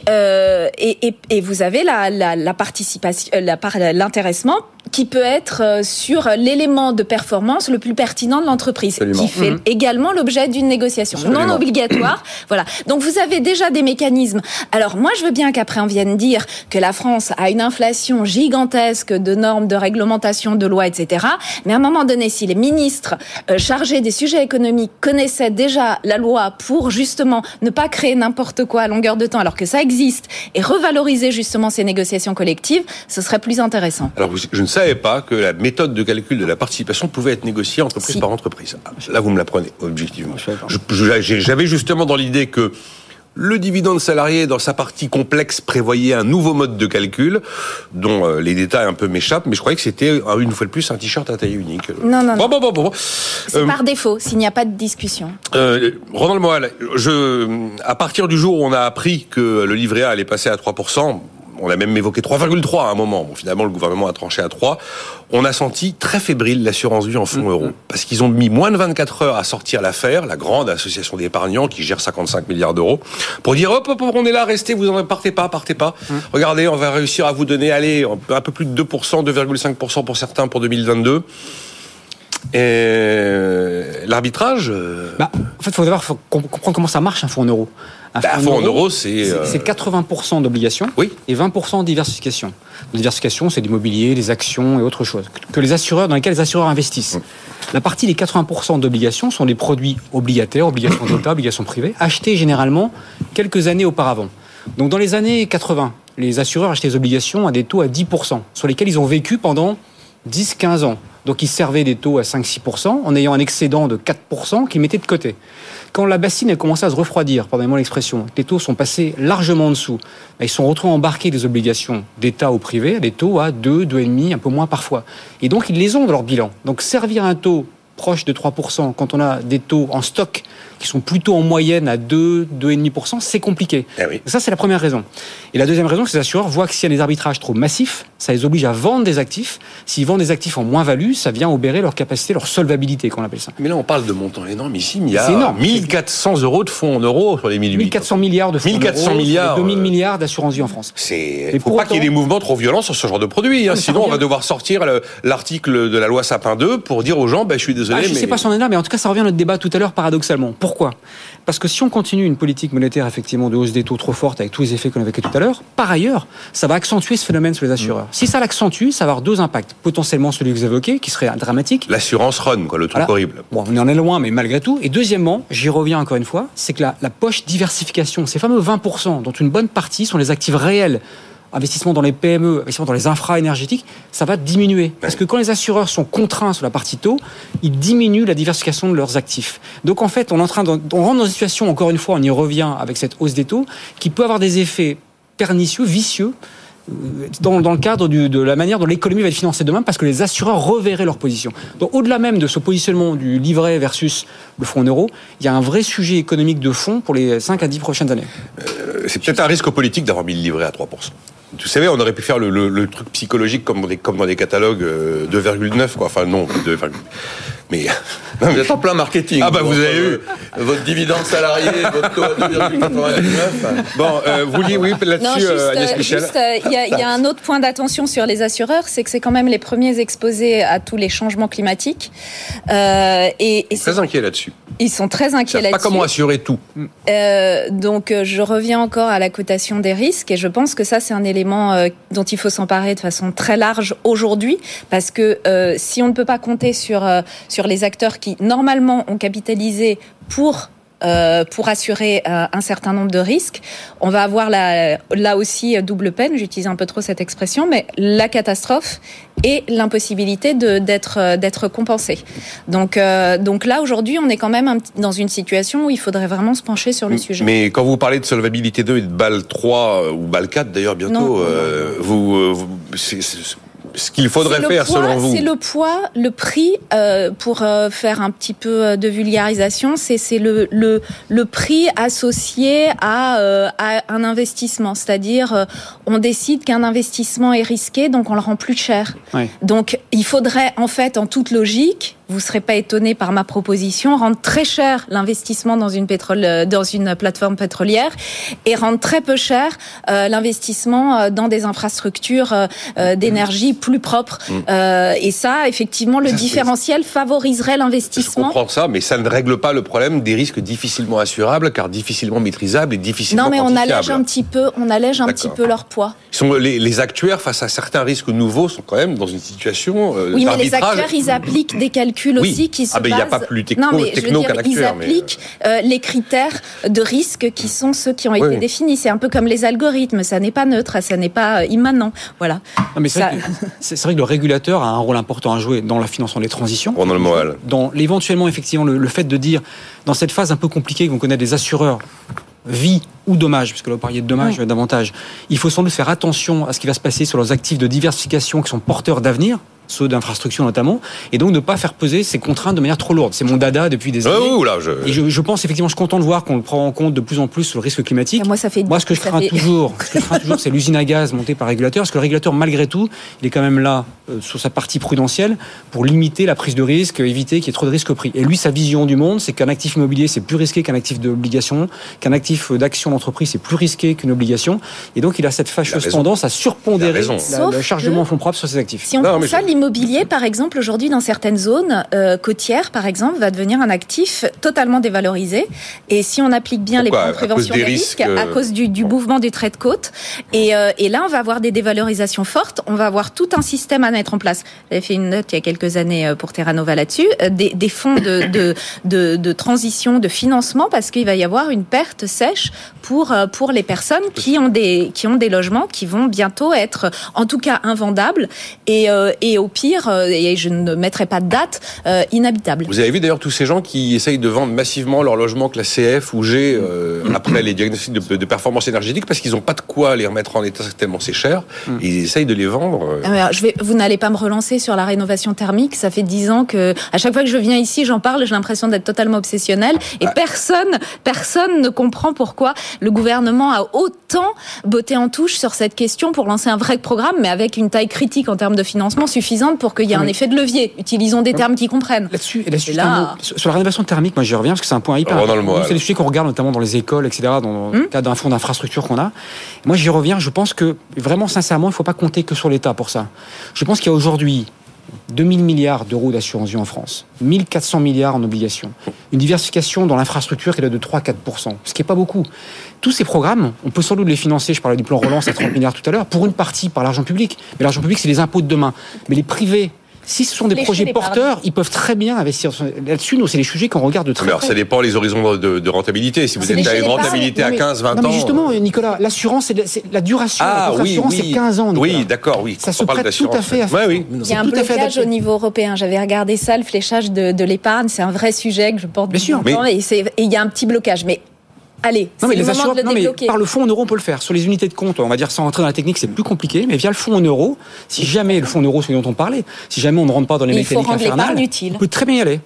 et vous avez la participation, l'intéressement qui peut être sur l'élément de performance le plus pertinent de l'entreprise, qui fait également l'objet d'une négociation non obligatoire. Voilà. Donc vous avez déjà des mécanismes. Alors moi, je veux bien qu'après on vienne dire que la France a une inflation gigantesque de normes, de réglementations, de lois, etc. Mais à un moment donné, si les ministres chargés des sujets économiques connaissaient déjà la loi pour justement ne pas créer n'importe quoi à longueur de temps, alors que ça existe, et revaloriser justement ces négociations collectives, ce serait plus intéressant. Alors je ne savais pas que la méthode de calcul de la participation pouvait être négociée entreprise par entreprise. Là, vous me l'apprenez, objectivement. J'avais justement dans l'idée que le dividende salarié, dans sa partie complexe, prévoyait un nouveau mode de calcul, dont les détails un peu m'échappent, mais je croyais que c'était, une fois de plus, un t-shirt à taille unique. Non. Bon. C'est par défaut, s'il n'y a pas de discussion. Ronan Le Moal, à partir du jour où on a appris que le livret A allait passer à 3%, on a même évoqué 3,3 à un moment. Bon, finalement, le gouvernement a tranché à 3. On a senti très fébrile l'assurance vie en fonds euros. Parce qu'ils ont mis moins de 24 heures à sortir l'affaire, la grande association d'épargnants qui gère 55 milliards d'euros, pour dire, hop, on est là, restez, vous en partez pas. Regardez, on va réussir à vous donner, un peu plus de 2%, 2,5% pour certains pour 2022. Et l'arbitrage... en fait, il faut comprendre comment ça marche un fonds en euros. Un fonds en euros, c'est 80% d'obligations et 20% de diversification. La diversification, c'est l'immobilier, les actions et autre chose dans lesquels les assureurs investissent. La partie des 80% d'obligations sont des produits obligataires, obligations d'État, obligations privées, achetés généralement quelques années auparavant. Donc dans les années 80, les assureurs achetaient des obligations à des taux à 10%, sur lesquels ils ont vécu pendant 10-15 ans. Donc ils servaient des taux à 5-6% en ayant un excédent de 4% qu'ils mettaient de côté. Quand la bassine a commencé à se refroidir, pardonnez-moi l'expression, les taux sont passés largement en dessous. Ils sont retrouvés embarqués des obligations d'État ou privé à des taux à 2, 2,5, un peu moins parfois. Et donc ils les ont dans leur bilan. Donc servir un taux proche de 3% quand on a des taux en stock qui sont plutôt en moyenne à 2, 2,5%, c'est compliqué. Ça, c'est la première raison. Et la deuxième raison, c'est que les assureurs voient que s'il y a des arbitrages trop massifs, ça les oblige à vendre des actifs. S'ils vendent des actifs en moins-value, ça vient obérer leur capacité, leur solvabilité, qu'on appelle ça. Mais là, on parle de montants énormes ici. Il y a 1400 euros de fonds en euros sur les 1008. 1400 milliards de fonds 1400 milliards. 2000 milliards d'assurance vie en France. Il ne faut pas qu'il y ait des mouvements trop violents sur ce genre de produit. Sinon, on va devoir sortir l'article de la loi Sapin 2 pour dire aux gens, je suis désolé. Je ne sais pas si on est là, mais en tout cas, ça revient à notre débat tout à l'heure, paradoxalement. Pourquoi ? Parce que si on continue une politique monétaire effectivement de hausse des taux trop forte avec tous les effets qu'on a évoqués tout à l'heure, par ailleurs, ça va accentuer ce phénomène sur les assureurs. Si ça l'accentue, ça va avoir deux impacts. Potentiellement celui que vous évoquez, qui serait dramatique. L'assurance run, le truc horrible. Bon, on en est loin, mais malgré tout. Et deuxièmement, j'y reviens encore une fois, c'est que la poche diversification, ces fameux 20%, dont une bonne partie sont les actifs réels, investissement dans les PME, investissement dans les infra-énergétiques, ça va diminuer. Parce que quand les assureurs sont contraints sur la partie taux, ils diminuent la diversification de leurs actifs. Donc en fait, on rentre dans une situation, encore une fois, on y revient avec cette hausse des taux, qui peut avoir des effets pernicieux, vicieux, dans le cadre de la manière dont l'économie va être financée demain, parce que les assureurs reverraient leur position. Donc au-delà même de ce positionnement du livret versus le fonds en euros, il y a un vrai sujet économique de fond pour les 5 à 10 prochaines années. C'est peut-être un risque politique d'avoir mis le livret à 3%. Vous savez, on aurait pu faire le truc psychologique comme dans des catalogues 2,9, quoi. Enfin non, Mais vous êtes en plein marketing. Ah bah vous avez eu votre dividende salarié, votre taux à 2,99. Bon, vous vouliez là-dessus, Agnès Michel. Il y a un autre point d'attention sur les assureurs, c'est que c'est quand même les premiers exposés à tous les changements climatiques. Et très inquiets là-dessus. Ils sont très inquiets là-dessus. Pas comment assurer tout. Donc je reviens encore à la cotation des risques et je pense que ça c'est un élément dont il faut s'emparer de façon très large aujourd'hui, parce que si on ne peut pas compter sur les acteurs qui normalement ont capitalisé pour assurer un certain nombre de risques, on va avoir là aussi double peine, j'utilise un peu trop cette expression, mais la catastrophe et l'impossibilité d'être compensé. Donc là aujourd'hui on est quand même dans une situation où il faudrait vraiment se pencher sur le sujet. Mais quand vous parlez de solvabilité 2 et de BAL 3 ou BAL 4 d'ailleurs bientôt, ce qu'il faudrait faire selon vous. C'est le prix, pour faire un petit peu de vulgarisation, c'est le prix associé à un investissement. C'est-à-dire, on décide qu'un investissement est risqué, donc on le rend plus cher. Oui. Donc, il faudrait, en fait, en toute logique, vous ne serez pas étonné par ma proposition, rendre très cher l'investissement dans une plateforme pétrolière et rendre très peu cher l'investissement dans des infrastructures d'énergie plus propres. Et ça, effectivement, le différentiel favoriserait l'investissement. Je comprends ça, mais ça ne règle pas le problème des risques difficilement assurables, car difficilement maîtrisables et difficilement quantifiables. Non, mais on allège un petit peu leur poids. Les actuaires, face à certains risques nouveaux, sont quand même dans une situation d'arbitrage. Oui, mais les actuaires, ils appliquent des calculs aussi qui se basent... il n'y a pas plus techno qu'un actuaire. Ils appliquent les critères de risque qui sont ceux qui ont été définis. C'est un peu comme les algorithmes, ça n'est pas neutre, ça n'est pas immanent. Voilà. Non, mais c'est vrai que le régulateur a un rôle important à jouer dans la financement des transitions. Dans éventuellement, effectivement, le fait de dire, dans cette phase un peu compliquée qu'on connaît des assureurs, vie ou dommage, puisque là vous parliez de dommage davantage, il faut sans doute faire attention à ce qui va se passer sur leurs actifs de diversification qui sont porteurs d'avenir, ceux d'infrastructure notamment, et donc ne pas faire peser ces contraintes de manière trop lourde. C'est mon dada depuis des années. Et je pense effectivement, je suis content de voir qu'on le prend en compte de plus en plus sur le risque climatique. Moi, ce que je crains toujours, c'est l'usine à gaz montée par le régulateur, parce que le régulateur, malgré tout, il est quand même là, sur sa partie prudentielle, pour limiter la prise de risque, éviter qu'il y ait trop de risques pris. Et lui, sa vision du monde, c'est qu'un actif immobilier, c'est plus risqué qu'un actif d'obligation, qu'un actif d'action d'entreprise, c'est plus risqué qu'une obligation. Et donc, il a cette fâcheuse tendance à surpondérer le chargement en fonds propres sur ses actifs. Si on prend ça, l'immobilier, par exemple, aujourd'hui, dans certaines zones côtières, par exemple, va devenir un actif totalement dévalorisé. Et si on applique bien les plans de prévention des risques, à cause du mouvement du trait de côte, et là, on va avoir des dévalorisations fortes, on va avoir tout un système à mettre en place. J'avais fait une note il y a quelques années pour Terra Nova là-dessus, des fonds de transition, de financement, parce qu'il va y avoir une perte sèche pour les personnes qui ont des logements qui vont bientôt être, en tout cas, invendables, et au pire, et je ne mettrai pas de date, inhabitables. Vous avez vu d'ailleurs tous ces gens qui essayent de vendre massivement leur logement classé F ou G après les diagnostics de performance énergétique, parce qu'ils n'ont pas de quoi les remettre en état tellement c'est cher, et ils essayent de les vendre. Vous n'allez pas me relancer sur la rénovation thermique, ça fait 10 ans que à chaque fois que je viens ici, j'en parle, j'ai l'impression d'être totalement obsessionnelle, et personne ne comprend pourquoi le gouvernement a autant botté en touche sur cette question pour lancer un vrai programme, mais avec une taille critique en termes de financement suffisante pour qu'il y ait un effet de levier. Utilisons des termes qui comprennent. Sur la rénovation thermique, moi j'y reviens parce que c'est un point hyper important. C'est des sujets qu'on regarde notamment dans les écoles, etc., dans le cadre d'un fonds d'infrastructure qu'on a. Moi j'y reviens, je pense que vraiment sincèrement, il ne faut pas compter que sur l'État pour ça. Je pense qu'il y a aujourd'hui 2000 milliards d'euros d'assurance vie en France, 1400 milliards en obligations, une diversification dans l'infrastructure qui est de 3-4%, ce qui n'est pas beaucoup. Tous ces programmes, on peut sans doute les financer, je parlais du plan relance à 30 milliards tout à l'heure, pour une partie par l'argent public. Mais l'argent public, c'est les impôts de demain. Mais les privés, si ce sont des projets porteurs, ils peuvent très bien investir là-dessus. Nous, c'est les sujets qu'on regarde de très près. Alors, ça dépend les horizons de rentabilité. Si vous êtes à une rentabilité à 15, 20 ans... Non, mais justement, Nicolas, l'assurance, c'est la duration. L'assurance, c'est 15 ans, Nicolas. Oui, d'accord, oui. Ça se prête tout à fait à faire. Il y a un blocage au niveau européen. J'avais regardé ça, le fléchage de l'épargne. C'est un vrai sujet que je porte depuis longtemps. Et il y a un petit blocage. Mais allez, c'est le moment de le débloquer. Par le fonds en euros, on peut le faire. Sur les unités de compte, on va dire sans rentrer dans la technique, c'est plus compliqué. Mais via le fonds en euros, si jamais le fonds en euros, c'est dont on parlait, si jamais on ne rentre pas dans les mécaniques infernales, on peut très bien y aller.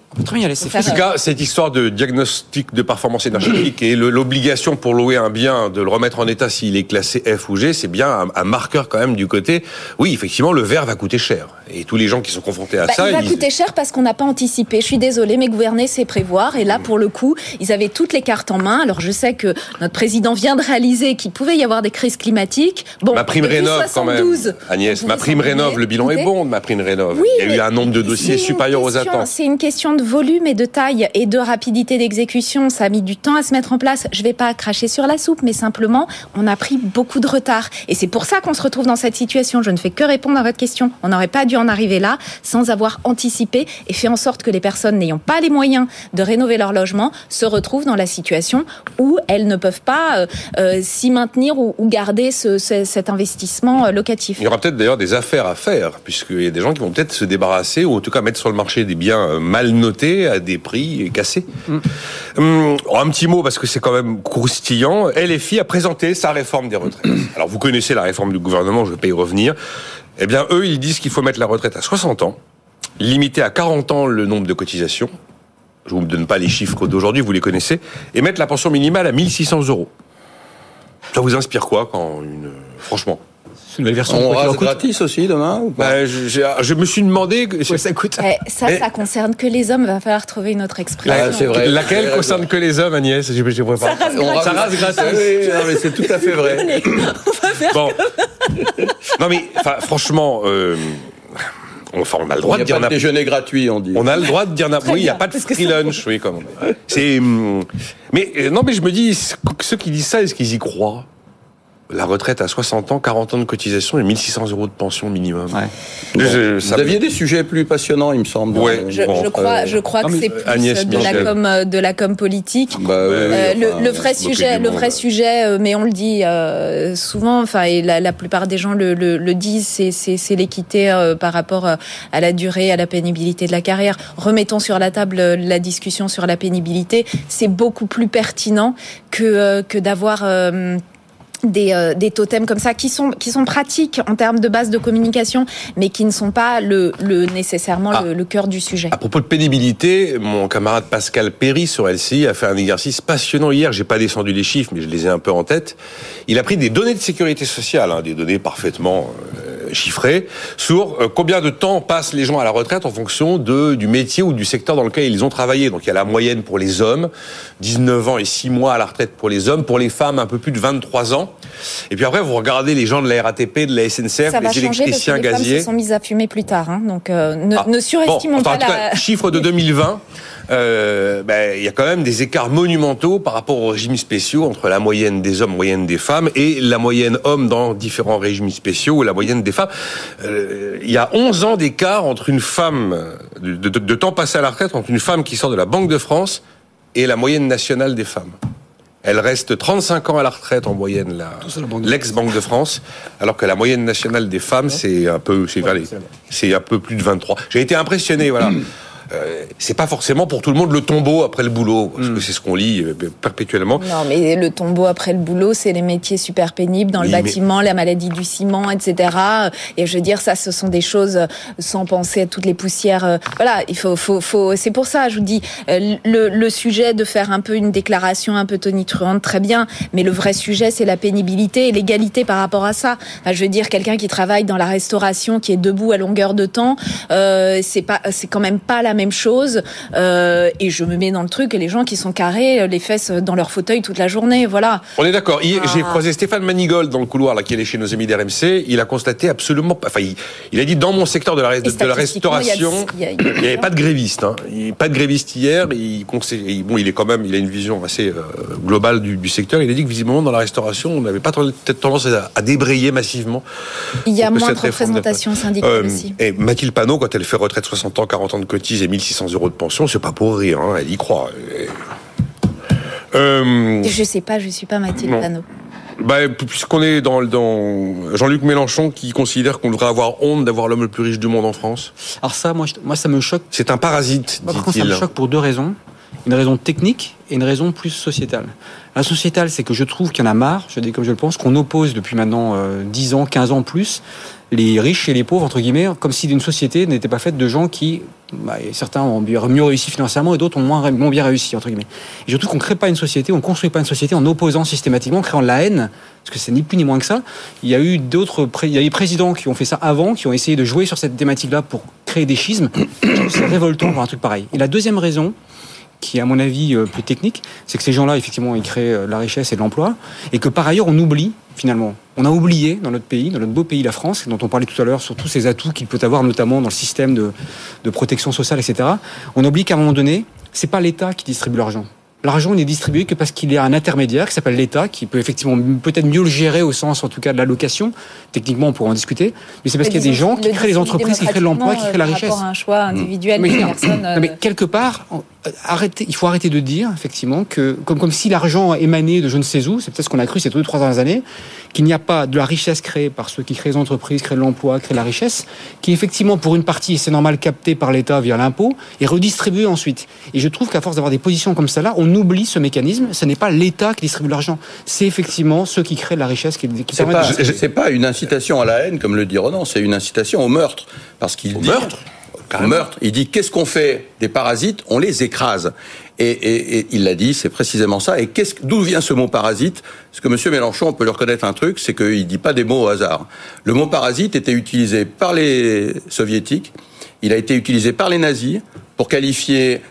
On peut très bien laisser faire. En tout cas, cette histoire de diagnostic de performance énergétique et l'obligation pour louer un bien de le remettre en état s'il est classé F ou G, c'est bien un marqueur quand même du côté. Oui, effectivement, le verre va coûter cher. Et tous les gens qui sont confrontés à ça... Il va coûter cher parce qu'on n'a pas anticipé. Je suis désolée, mais gouverner, c'est prévoir. Et là, pour le coup, ils avaient toutes les cartes en main. Alors, je sais que notre président vient de réaliser qu'il pouvait y avoir des crises climatiques. Bon, ma prime rénov, quand même. Agnès, ma prime rénov, le bilan est bon de ma prime rénov. Oui, il y a eu un nombre de dossiers supérieur aux attentes. C'est une question de volume et de taille et de rapidité d'exécution. Ça a mis du temps à se mettre en place. Je vais pas cracher sur la soupe, mais simplement, on a pris beaucoup de retard. Et c'est pour ça qu'on se retrouve dans cette situation. Je ne fais que répondre à votre question. On n'aurait pas dû en arriver là sans avoir anticipé et fait en sorte que les personnes n'ayant pas les moyens de rénover leur logement se retrouvent dans la situation où elles ne peuvent pas s'y maintenir ou garder cet investissement locatif. Il y aura peut-être d'ailleurs des affaires à faire, puisqu'il y a des gens qui vont peut-être se débarrasser ou en tout cas mettre sur le marché des biens mal notés à des prix cassés. Un petit mot, parce que c'est quand même croustillant. LFI a présenté sa réforme des retraites. Alors vous connaissez la réforme du gouvernement, je ne vais pas y revenir. Eh bien, eux, ils disent qu'il faut mettre la retraite à 60 ans, limiter à 40 ans le nombre de cotisations. Je ne vous donne pas les chiffres d'aujourd'hui, vous les connaissez. Et mettre la pension minimale à 1 600 €. Ça vous inspire quoi franchement? C'est une nouvelle version. On rase gratis aussi demain ou pas? Je me suis demandé que ça coûte. Ça concerne que les hommes. Va falloir trouver une autre expression. C'est vrai. Laquelle concerne que les hommes, Agnès? Je ne vois pas. Ça rase gratis. Oui, non, mais c'est tout à fait vrai. On va faire. Bon. Non mais franchement. On a le droit de dire... Il n'y a pas de déjeuner gratuit, on dit. On a le droit de dire... Oui, il n'y a pas de free lunch, oui, comme on dit. Mais je me dis, ceux qui disent ça, est-ce qu'ils y croient? La retraite à 60 ans, 40 ans de cotisation et 1 600 € de pension minimum. Ouais. Vous aviez des sujets plus passionnants, il me semble. Ouais. Je crois que c'est plus Agnès, de la com politique. Le vrai sujet, mais on le dit souvent, et la plupart des gens le disent, c'est l'équité par rapport à la durée, à la pénibilité de la carrière. Remettons sur la table la discussion sur la pénibilité. C'est beaucoup plus pertinent que d'avoir... des totems comme ça qui sont pratiques en termes de base de communication, mais qui ne sont pas nécessairement le cœur du sujet. À propos de pénibilité, mon camarade Pascal Perry sur LCI a fait un exercice passionnant hier. J'ai pas descendu les chiffres, mais je les ai un peu en tête. Il a pris des données de sécurité sociale, des données parfaitement chiffrées, sur combien de temps passent les gens à la retraite en fonction du métier ou du secteur dans lequel ils ont travaillé. Donc il y a la moyenne pour les hommes, 19 ans et 6 mois à la retraite pour les hommes, pour les femmes un peu plus de 23 ans. Et puis après, vous regardez les gens de la RATP, de la SNCF, les électriciens gaziers. Les femmes se sont mises à fumer plus tard, donc ne surestimons pas la... Chiffre de 2020, il y a quand même des écarts monumentaux par rapport aux régimes spéciaux entre la moyenne des hommes, moyenne des femmes, et la moyenne homme dans différents régimes spéciaux, ou la moyenne des femmes. Il y a 11 ans d'écart entre une femme, de temps passé à la retraite, entre une femme qui sort de la Banque de France et la moyenne nationale des femmes. Elle reste 35 ans à la retraite en moyenne, l'ex-Banque de France, alors que la moyenne nationale des femmes, c'est un peu plus de 23. J'ai été impressionné, voilà. C'est pas forcément pour tout le monde le tombeau après le boulot, parce que c'est ce qu'on lit perpétuellement. Non, mais le tombeau après le boulot, c'est les métiers super pénibles dans le bâtiment, la maladie du ciment, etc. Et je veux dire, ça, ce sont des choses sans penser à toutes les poussières. Voilà, il faut. C'est pour ça, je vous dis, le sujet de faire un peu une déclaration un peu tonitruante, très bien. Mais le vrai sujet, c'est la pénibilité et l'égalité par rapport à ça. Enfin, je veux dire, quelqu'un qui travaille dans la restauration, qui est debout à longueur de temps, c'est quand même pas la même chose, et je me mets dans le truc, et les gens qui sont carrés, les fesses dans leur fauteuil toute la journée, voilà. On est d'accord. J'ai croisé Stéphane Manigold dans le couloir, là, qui est chez nos amis d'RMC. Il a constaté absolument pas. Enfin, il a dit dans mon secteur de la restauration, il n'y avait pas de grévistes. Pas de grévistes hier. Il a une vision assez globale du secteur. Il a dit que visiblement dans la restauration, on n'avait pas peut-être tendance à débrayer massivement. Il y a moins de représentation syndicale aussi. Et Mathilde Panot, quand elle fait retraite 60 ans, 40 ans de cotise et 1 600 € de pension, c'est pas pour rire, elle y croit. Je sais pas, je suis pas Mathilde Panot. Puisqu'on est dans Jean-Luc Mélenchon qui considère qu'on devrait avoir honte d'avoir l'homme le plus riche du monde en France. Alors ça, moi ça me choque. C'est un parasite, dit-il. Ça me choque pour deux raisons. Une raison technique et une raison plus sociétale. La sociétale, c'est que je trouve qu'il y en a marre, je dis comme je le pense, qu'on oppose depuis maintenant 10 ans, 15 ans plus, les riches et les pauvres, entre guillemets, comme si une société n'était pas faite de gens qui, certains ont mieux réussi financièrement et d'autres ont moins bien réussi, entre guillemets. Et je trouve qu'on ne crée pas une société, on ne construit pas une société en opposant systématiquement, en créant la haine, parce que c'est ni plus ni moins que ça. Il y a eu des présidents qui ont fait ça avant, qui ont essayé de jouer sur cette thématique-là pour créer des schismes. Je trouve que c'est révoltant de voir un truc pareil. Et la deuxième raison, qui est à mon avis plus technique, c'est que ces gens-là, effectivement, ils créent la richesse et de l'emploi, et que par ailleurs, on oublie, finalement. On a oublié dans notre pays, dans notre beau pays, la France, dont on parlait tout à l'heure, sur tous ces atouts qu'il peut avoir, notamment dans le système de protection sociale, etc. On oublie qu'à un moment donné, c'est pas l'État qui distribue l'argent. L'argent n'est distribué que parce qu'il y a un intermédiaire qui s'appelle l'État, qui peut effectivement peut-être mieux le gérer au sens, en tout cas, de l'allocation. Techniquement, on pourra en discuter. Mais c'est parce qu'il y a des gens qui créent les entreprises, qui créent de l'emploi, qui créent la richesse. Un choix individuel des personnes. Mais quelque part, il faut arrêter de dire, effectivement, que comme si l'argent émanait de je ne sais où, c'est peut-être ce qu'on a cru ces 2-3 dernières années, qu'il n'y a pas de la richesse créée par ceux qui créent les entreprises, créent de l'emploi, créent la richesse, qui effectivement, pour une partie, c'est normal, captée par l'État via l'impôt, et redistribuée ensuite. Et je trouve qu'à force d'avoir des positions comme ça là, on oublie ce mécanisme. Ce n'est pas l'État qui distribue l'argent, c'est effectivement ceux qui créent la richesse qui permettent. C'est pas une incitation à la haine, comme le dit Ronan, c'est une incitation au meurtre, parce qu'il dit au meurtre. Il dit qu'est-ce qu'on fait des parasites? On les écrase. Et il l'a dit, c'est précisément ça. Et d'où vient ce mot parasite? Parce que M. Mélenchon, on peut lui reconnaître un truc, c'est qu'il dit pas des mots au hasard. Le mot parasite était utilisé par les soviétiques, il a été utilisé par les nazis pour qualifier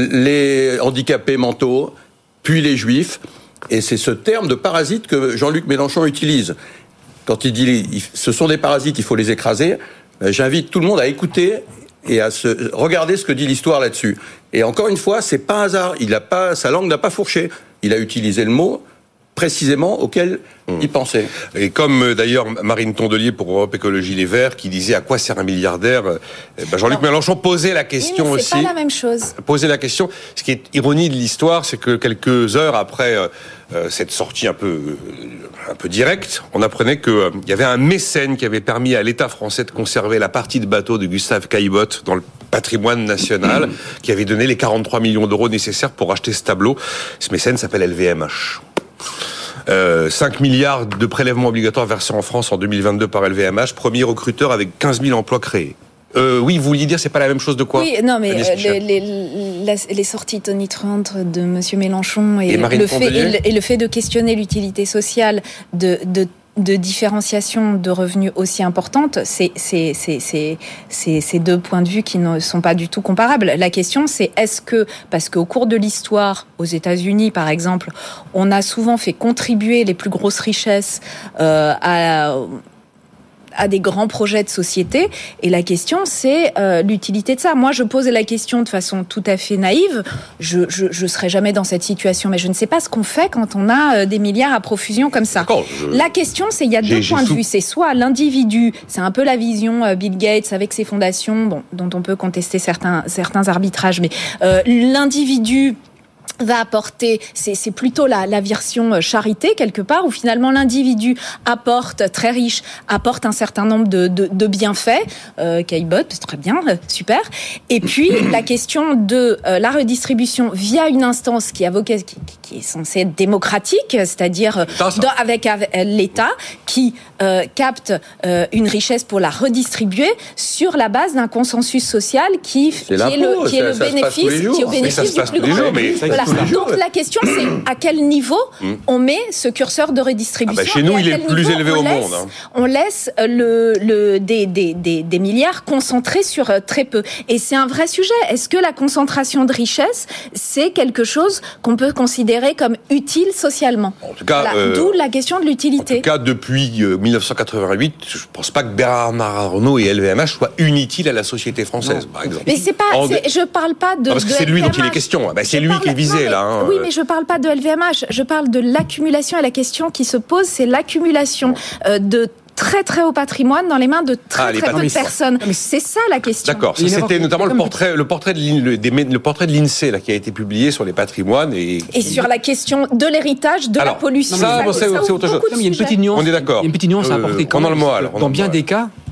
les handicapés mentaux, puis les juifs. Et c'est ce terme de parasite que Jean-Luc Mélenchon utilise. Quand il dit ce sont des parasites, il faut les écraser, j'invite tout le monde à écouter et à regarder ce que dit l'histoire là-dessus. Et encore une fois, c'est pas un hasard. Sa langue n'a pas fourché. Il a utilisé le mot précisément auquel il pensait. Et comme d'ailleurs Marine Tondelier pour Europe Écologie Les Verts qui disait à quoi sert un milliardaire, Jean-Luc Mélenchon posait la question aussi. C'est pas la même chose. Posait la question. Ce qui est ironie de l'histoire, c'est que quelques heures après cette sortie un peu directe, on apprenait qu'il y avait un mécène qui avait permis à l'État français de conserver la partie de bateau de Gustave Caillebotte dans le patrimoine national, qui avait donné les 43 millions d'euros nécessaires pour acheter ce tableau. Ce mécène s'appelle LVMH. 5 milliards de prélèvements obligatoires versés en France en 2022 par LVMH, premier recruteur avec 15 000 emplois créés. Oui, vous vouliez dire, c'est pas la même chose de quoi? Oui, non, mais les sorties tonitruantes de M. Mélenchon et le fait de questionner l'utilité sociale de différenciation de revenus aussi importante, c'est deux points de vue qui ne sont pas du tout comparables. La question, c'est parce qu'au cours de l'histoire, aux États-Unis, par exemple, on a souvent fait contribuer les plus grosses richesses à des grands projets de société, et la question c'est l'utilité de ça. Moi je pose la question de façon tout à fait naïve, je serai jamais dans cette situation, mais je ne sais pas ce qu'on fait quand on a des milliards à profusion comme ça. La question c'est, il y a deux points de vue, c'est soit l'individu, c'est un peu la vision Bill Gates avec ses fondations, dont on peut contester certains arbitrages, mais l'individu va apporter, c'est plutôt la version charité quelque part, où finalement l'individu apporte, très riche, apporte un certain nombre de bienfaits, Caillebotte, très bien, super. Et puis la question de la redistribution via une instance qui est censée être démocratique, c'est-à-dire avec l'État qui capte une richesse pour la redistribuer sur la base d'un consensus social qui est le bénéfice, qui est au bénéfice du plus grand. Voilà. Donc la question c'est à quel niveau on met ce curseur de redistribution. Chez nous il est le plus élevé au monde. On laisse des milliards concentrés sur très peu. Et c'est un vrai sujet. Est-ce que la concentration de richesse c'est quelque chose qu'on peut considérer comme utile socialement? En tout cas, d'où la question de l'utilité. En tout cas, depuis 1988, je ne pense pas que Bernard Arnault et LVMH soient inutiles à la société française, par exemple. Mais c'est pas. Je parle pas de. Parce que c'est lui dont il est question. C'est lui qui est visé là. Oui, mais je parle pas de LVMH. Je parle de l'accumulation, et la question qui se pose, c'est l'accumulation de très très haut patrimoine dans les mains de très peu de personnes. C'est ça la question. D'accord. C'était notamment le portrait de l'INSEE là qui a été publié sur les patrimoines et sur la question de l'héritage, de la pollution. C'est autre chose. Il y a une petite nuance. On est d'accord. Il y a une petite nuance à apporter. Pendant le mois, alors. Dans bien des cas,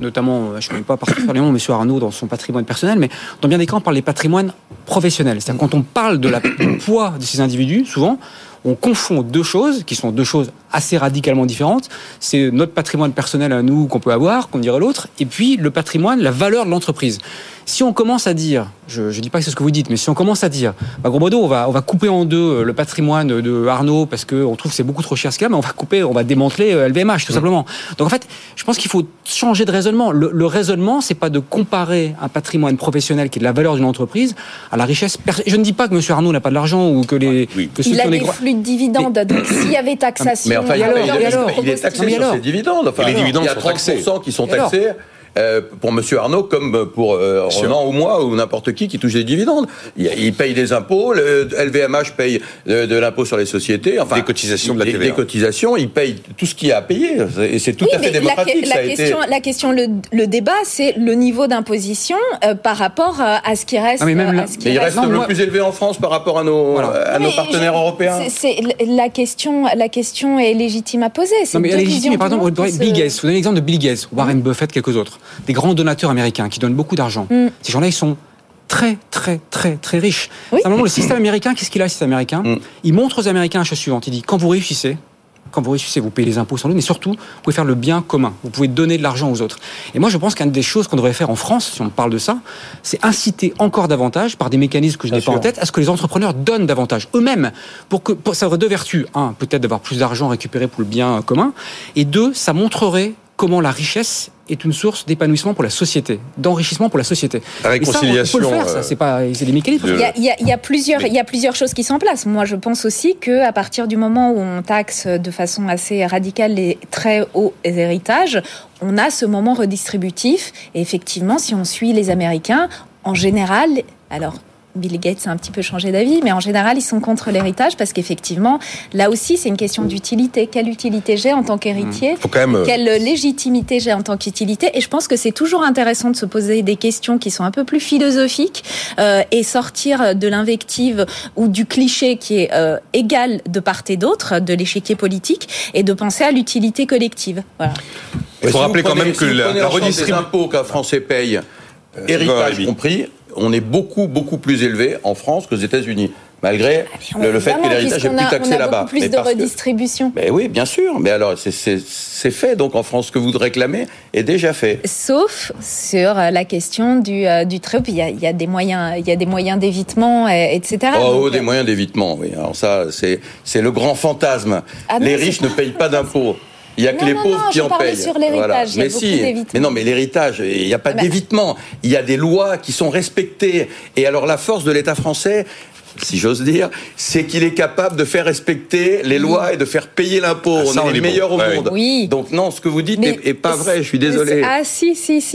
notamment, je ne connais pas particulièrement M. Arnaud dans son patrimoine personnel, mais dans bien des cas, on parle des patrimoines professionnels. C'est-à-dire quand on parle du poids de ces individus, souvent, on confond deux choses, qui sont deux choses assez radicalement différentes. C'est notre patrimoine personnel à nous qu'on peut avoir, qu'on dirait l'autre, et puis le patrimoine, la valeur de l'entreprise. Si on commence à dire, je ne dis pas que c'est ce que vous dites, mais si on commence à dire, gros modo, on va couper en deux le patrimoine de Arnaud parce qu'on trouve que c'est beaucoup trop cher ce qu'il a, mais on va démanteler LVMH tout simplement. Donc en fait, je pense qu'il faut changer de raisonnement. Le raisonnement, c'est pas de comparer un patrimoine professionnel qui est de la valeur d'une entreprise à la richesse. Je ne dis pas que M. Arnaud n'a pas de l'argent ou que que il a des flux de dividendes, donc s'il y avait taxation, mais enfin, il est taxé sur ses dividendes. Enfin, les dividendes, il y a 30% qui sont taxés. Pour M. Arnaud comme pour Ronan ou moi ou n'importe qui touche des dividendes. Il paye des impôts, le LVMH paye de l'impôt sur les sociétés, enfin des cotisations de la TVA. Des cotisations, il paye tout ce qu'il y a à payer. Et c'est tout à fait démocratique. La question, le débat, c'est le niveau d'imposition par rapport à ce qui reste. Mais il reste le plus élevé en France par rapport à nos partenaires européens. La question est légitime à poser. Non, mais elle est légitime. Par exemple, Bill Gates. Vous donnez l'exemple de Bill Gates, Warren Buffett, quelques autres. Des grands donateurs américains qui donnent beaucoup d'argent. Ces gens-là, ils sont très, très, très, très riches. Oui. Simplement, le système américain, qu'est-ce qu'il a, le système américain ? Il montre aux Américains la chose suivante. Il dit, quand vous réussissez, vous payez les impôts sans doute, mais surtout, vous pouvez faire le bien commun. Vous pouvez donner de l'argent aux autres. Et moi, je pense qu'une des choses qu'on devrait faire en France, si on parle de ça, c'est inciter encore davantage, par des mécanismes que je n'ai pas en tête, à ce que les entrepreneurs donnent davantage eux-mêmes. Ça aurait deux vertus. Un, peut-être d'avoir plus d'argent récupéré pour le bien commun. Et deux, ça montrerait comment la richesse est une source d'épanouissement pour la société, d'enrichissement pour la société. La réconciliation. Et ça, on peut le faire, ça. C'est des mécanismes. Il y a plusieurs choses qui sont en place. Moi, je pense aussi qu'à partir du moment où on taxe de façon assez radicale les très hauts héritages, on a ce moment redistributif. Et effectivement, si on suit les Américains, en général, alors Bill Gates a un petit peu changé d'avis, mais en général, ils sont contre l'héritage parce qu'effectivement, là aussi, c'est une question d'utilité. Quelle utilité j'ai en tant qu'héritier ? Quelle légitimité j'ai en tant qu'utilité ? Et je pense que c'est toujours intéressant de se poser des questions qui sont un peu plus philosophiques et sortir de l'invective ou du cliché qui est égal de part et d'autre, de l'échiquier politique, et de penser à l'utilité collective. Voilà. Il faut rappeler quand même que la redistribution des impôts qu'un Français paye, héritage compris, on est beaucoup, beaucoup plus élevé en France qu'aux États-Unis, malgré le fait que l'héritage est plus taxé là-bas. On a beaucoup plus de redistribution. Mais oui, bien sûr. Mais alors, c'est fait. Donc, en France, ce que vous réclamez est déjà fait. Sauf sur la question du très haut. Il y a des moyens d'évitement, etc. Des moyens d'évitement, oui. Alors ça, c'est le grand fantasme. Les riches ne payent pas d'impôts. Il n'y a que les pauvres qui en payent. Sur l'héritage, il y a beaucoup d'évitement. Mais non, mais l'héritage, il n'y a pas d'évitement. Il y a des lois qui sont respectées. Et alors la force de l'État français, si j'ose dire, c'est qu'il est capable de faire respecter les lois et de faire payer l'impôt. On est les meilleurs au monde. Oui. Donc non, ce que vous dites n'est pas vrai, je suis désolé. Ah si.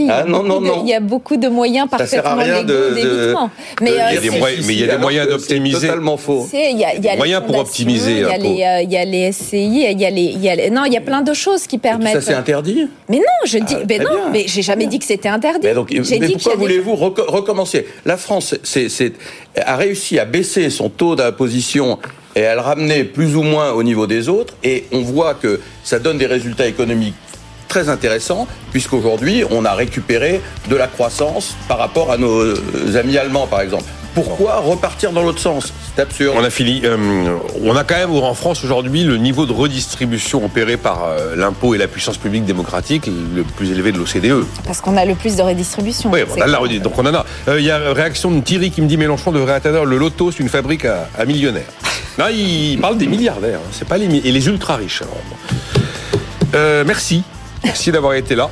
Non. Il y a beaucoup de moyens parfaitement légaux d'évitement. Mais il y a des moyens d'optimiser. C'est totalement faux. Il y a des moyens pour optimiser l'impôt. Il y a les SCI, il y a plein de choses qui permettent. Ça c'est interdit ? Mais non, je dis, mais j'ai jamais dit que c'était interdit. Mais pourquoi voulez-vous recommencer ? La France a réussi à baisser son taux d'imposition et à le ramener plus ou moins au niveau des autres, et on voit que ça donne des résultats économiques très intéressants, puisqu'aujourd'hui on a récupéré de la croissance par rapport à nos amis allemands par exemple. Pourquoi repartir dans l'autre sens ? C'est absurde. On a fini. On a quand même en France aujourd'hui le niveau de redistribution opéré par l'impôt et la puissance publique démocratique le plus élevé de l'OCDE. Parce qu'on a le plus de redistribution. Oui, donc on en a. Il y a une réaction de Thierry qui me dit Mélenchon devrait atteindre le loto, c'est une fabrique à millionnaires. Non, il parle des milliardaires, c'est pas et les ultra riches. Merci d'avoir été là.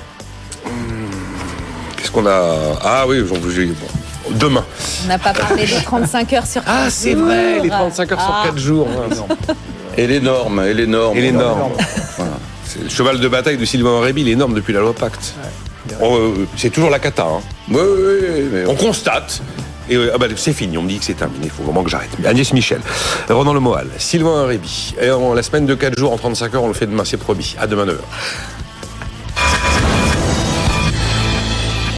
Qu'est-ce qu'on a ? Ah oui, demain. On n'a pas parlé des 35 heures sur 4 jours. Ah, c'est vrai, les 35 heures sur 4 jours. Et les normes. Voilà. C'est le cheval de bataille de Sylvain Aurébi, les normes depuis la loi Pacte. C'est toujours la cata. Oui, mais on constate. Et c'est fini, on me dit que c'est terminé, il faut vraiment que j'arrête. Agnès Michel, Ronan Le Moal, Sylvain Aurébi. Et la semaine de 4 jours en 35 heures, on le fait demain, c'est promis. À demain 9h.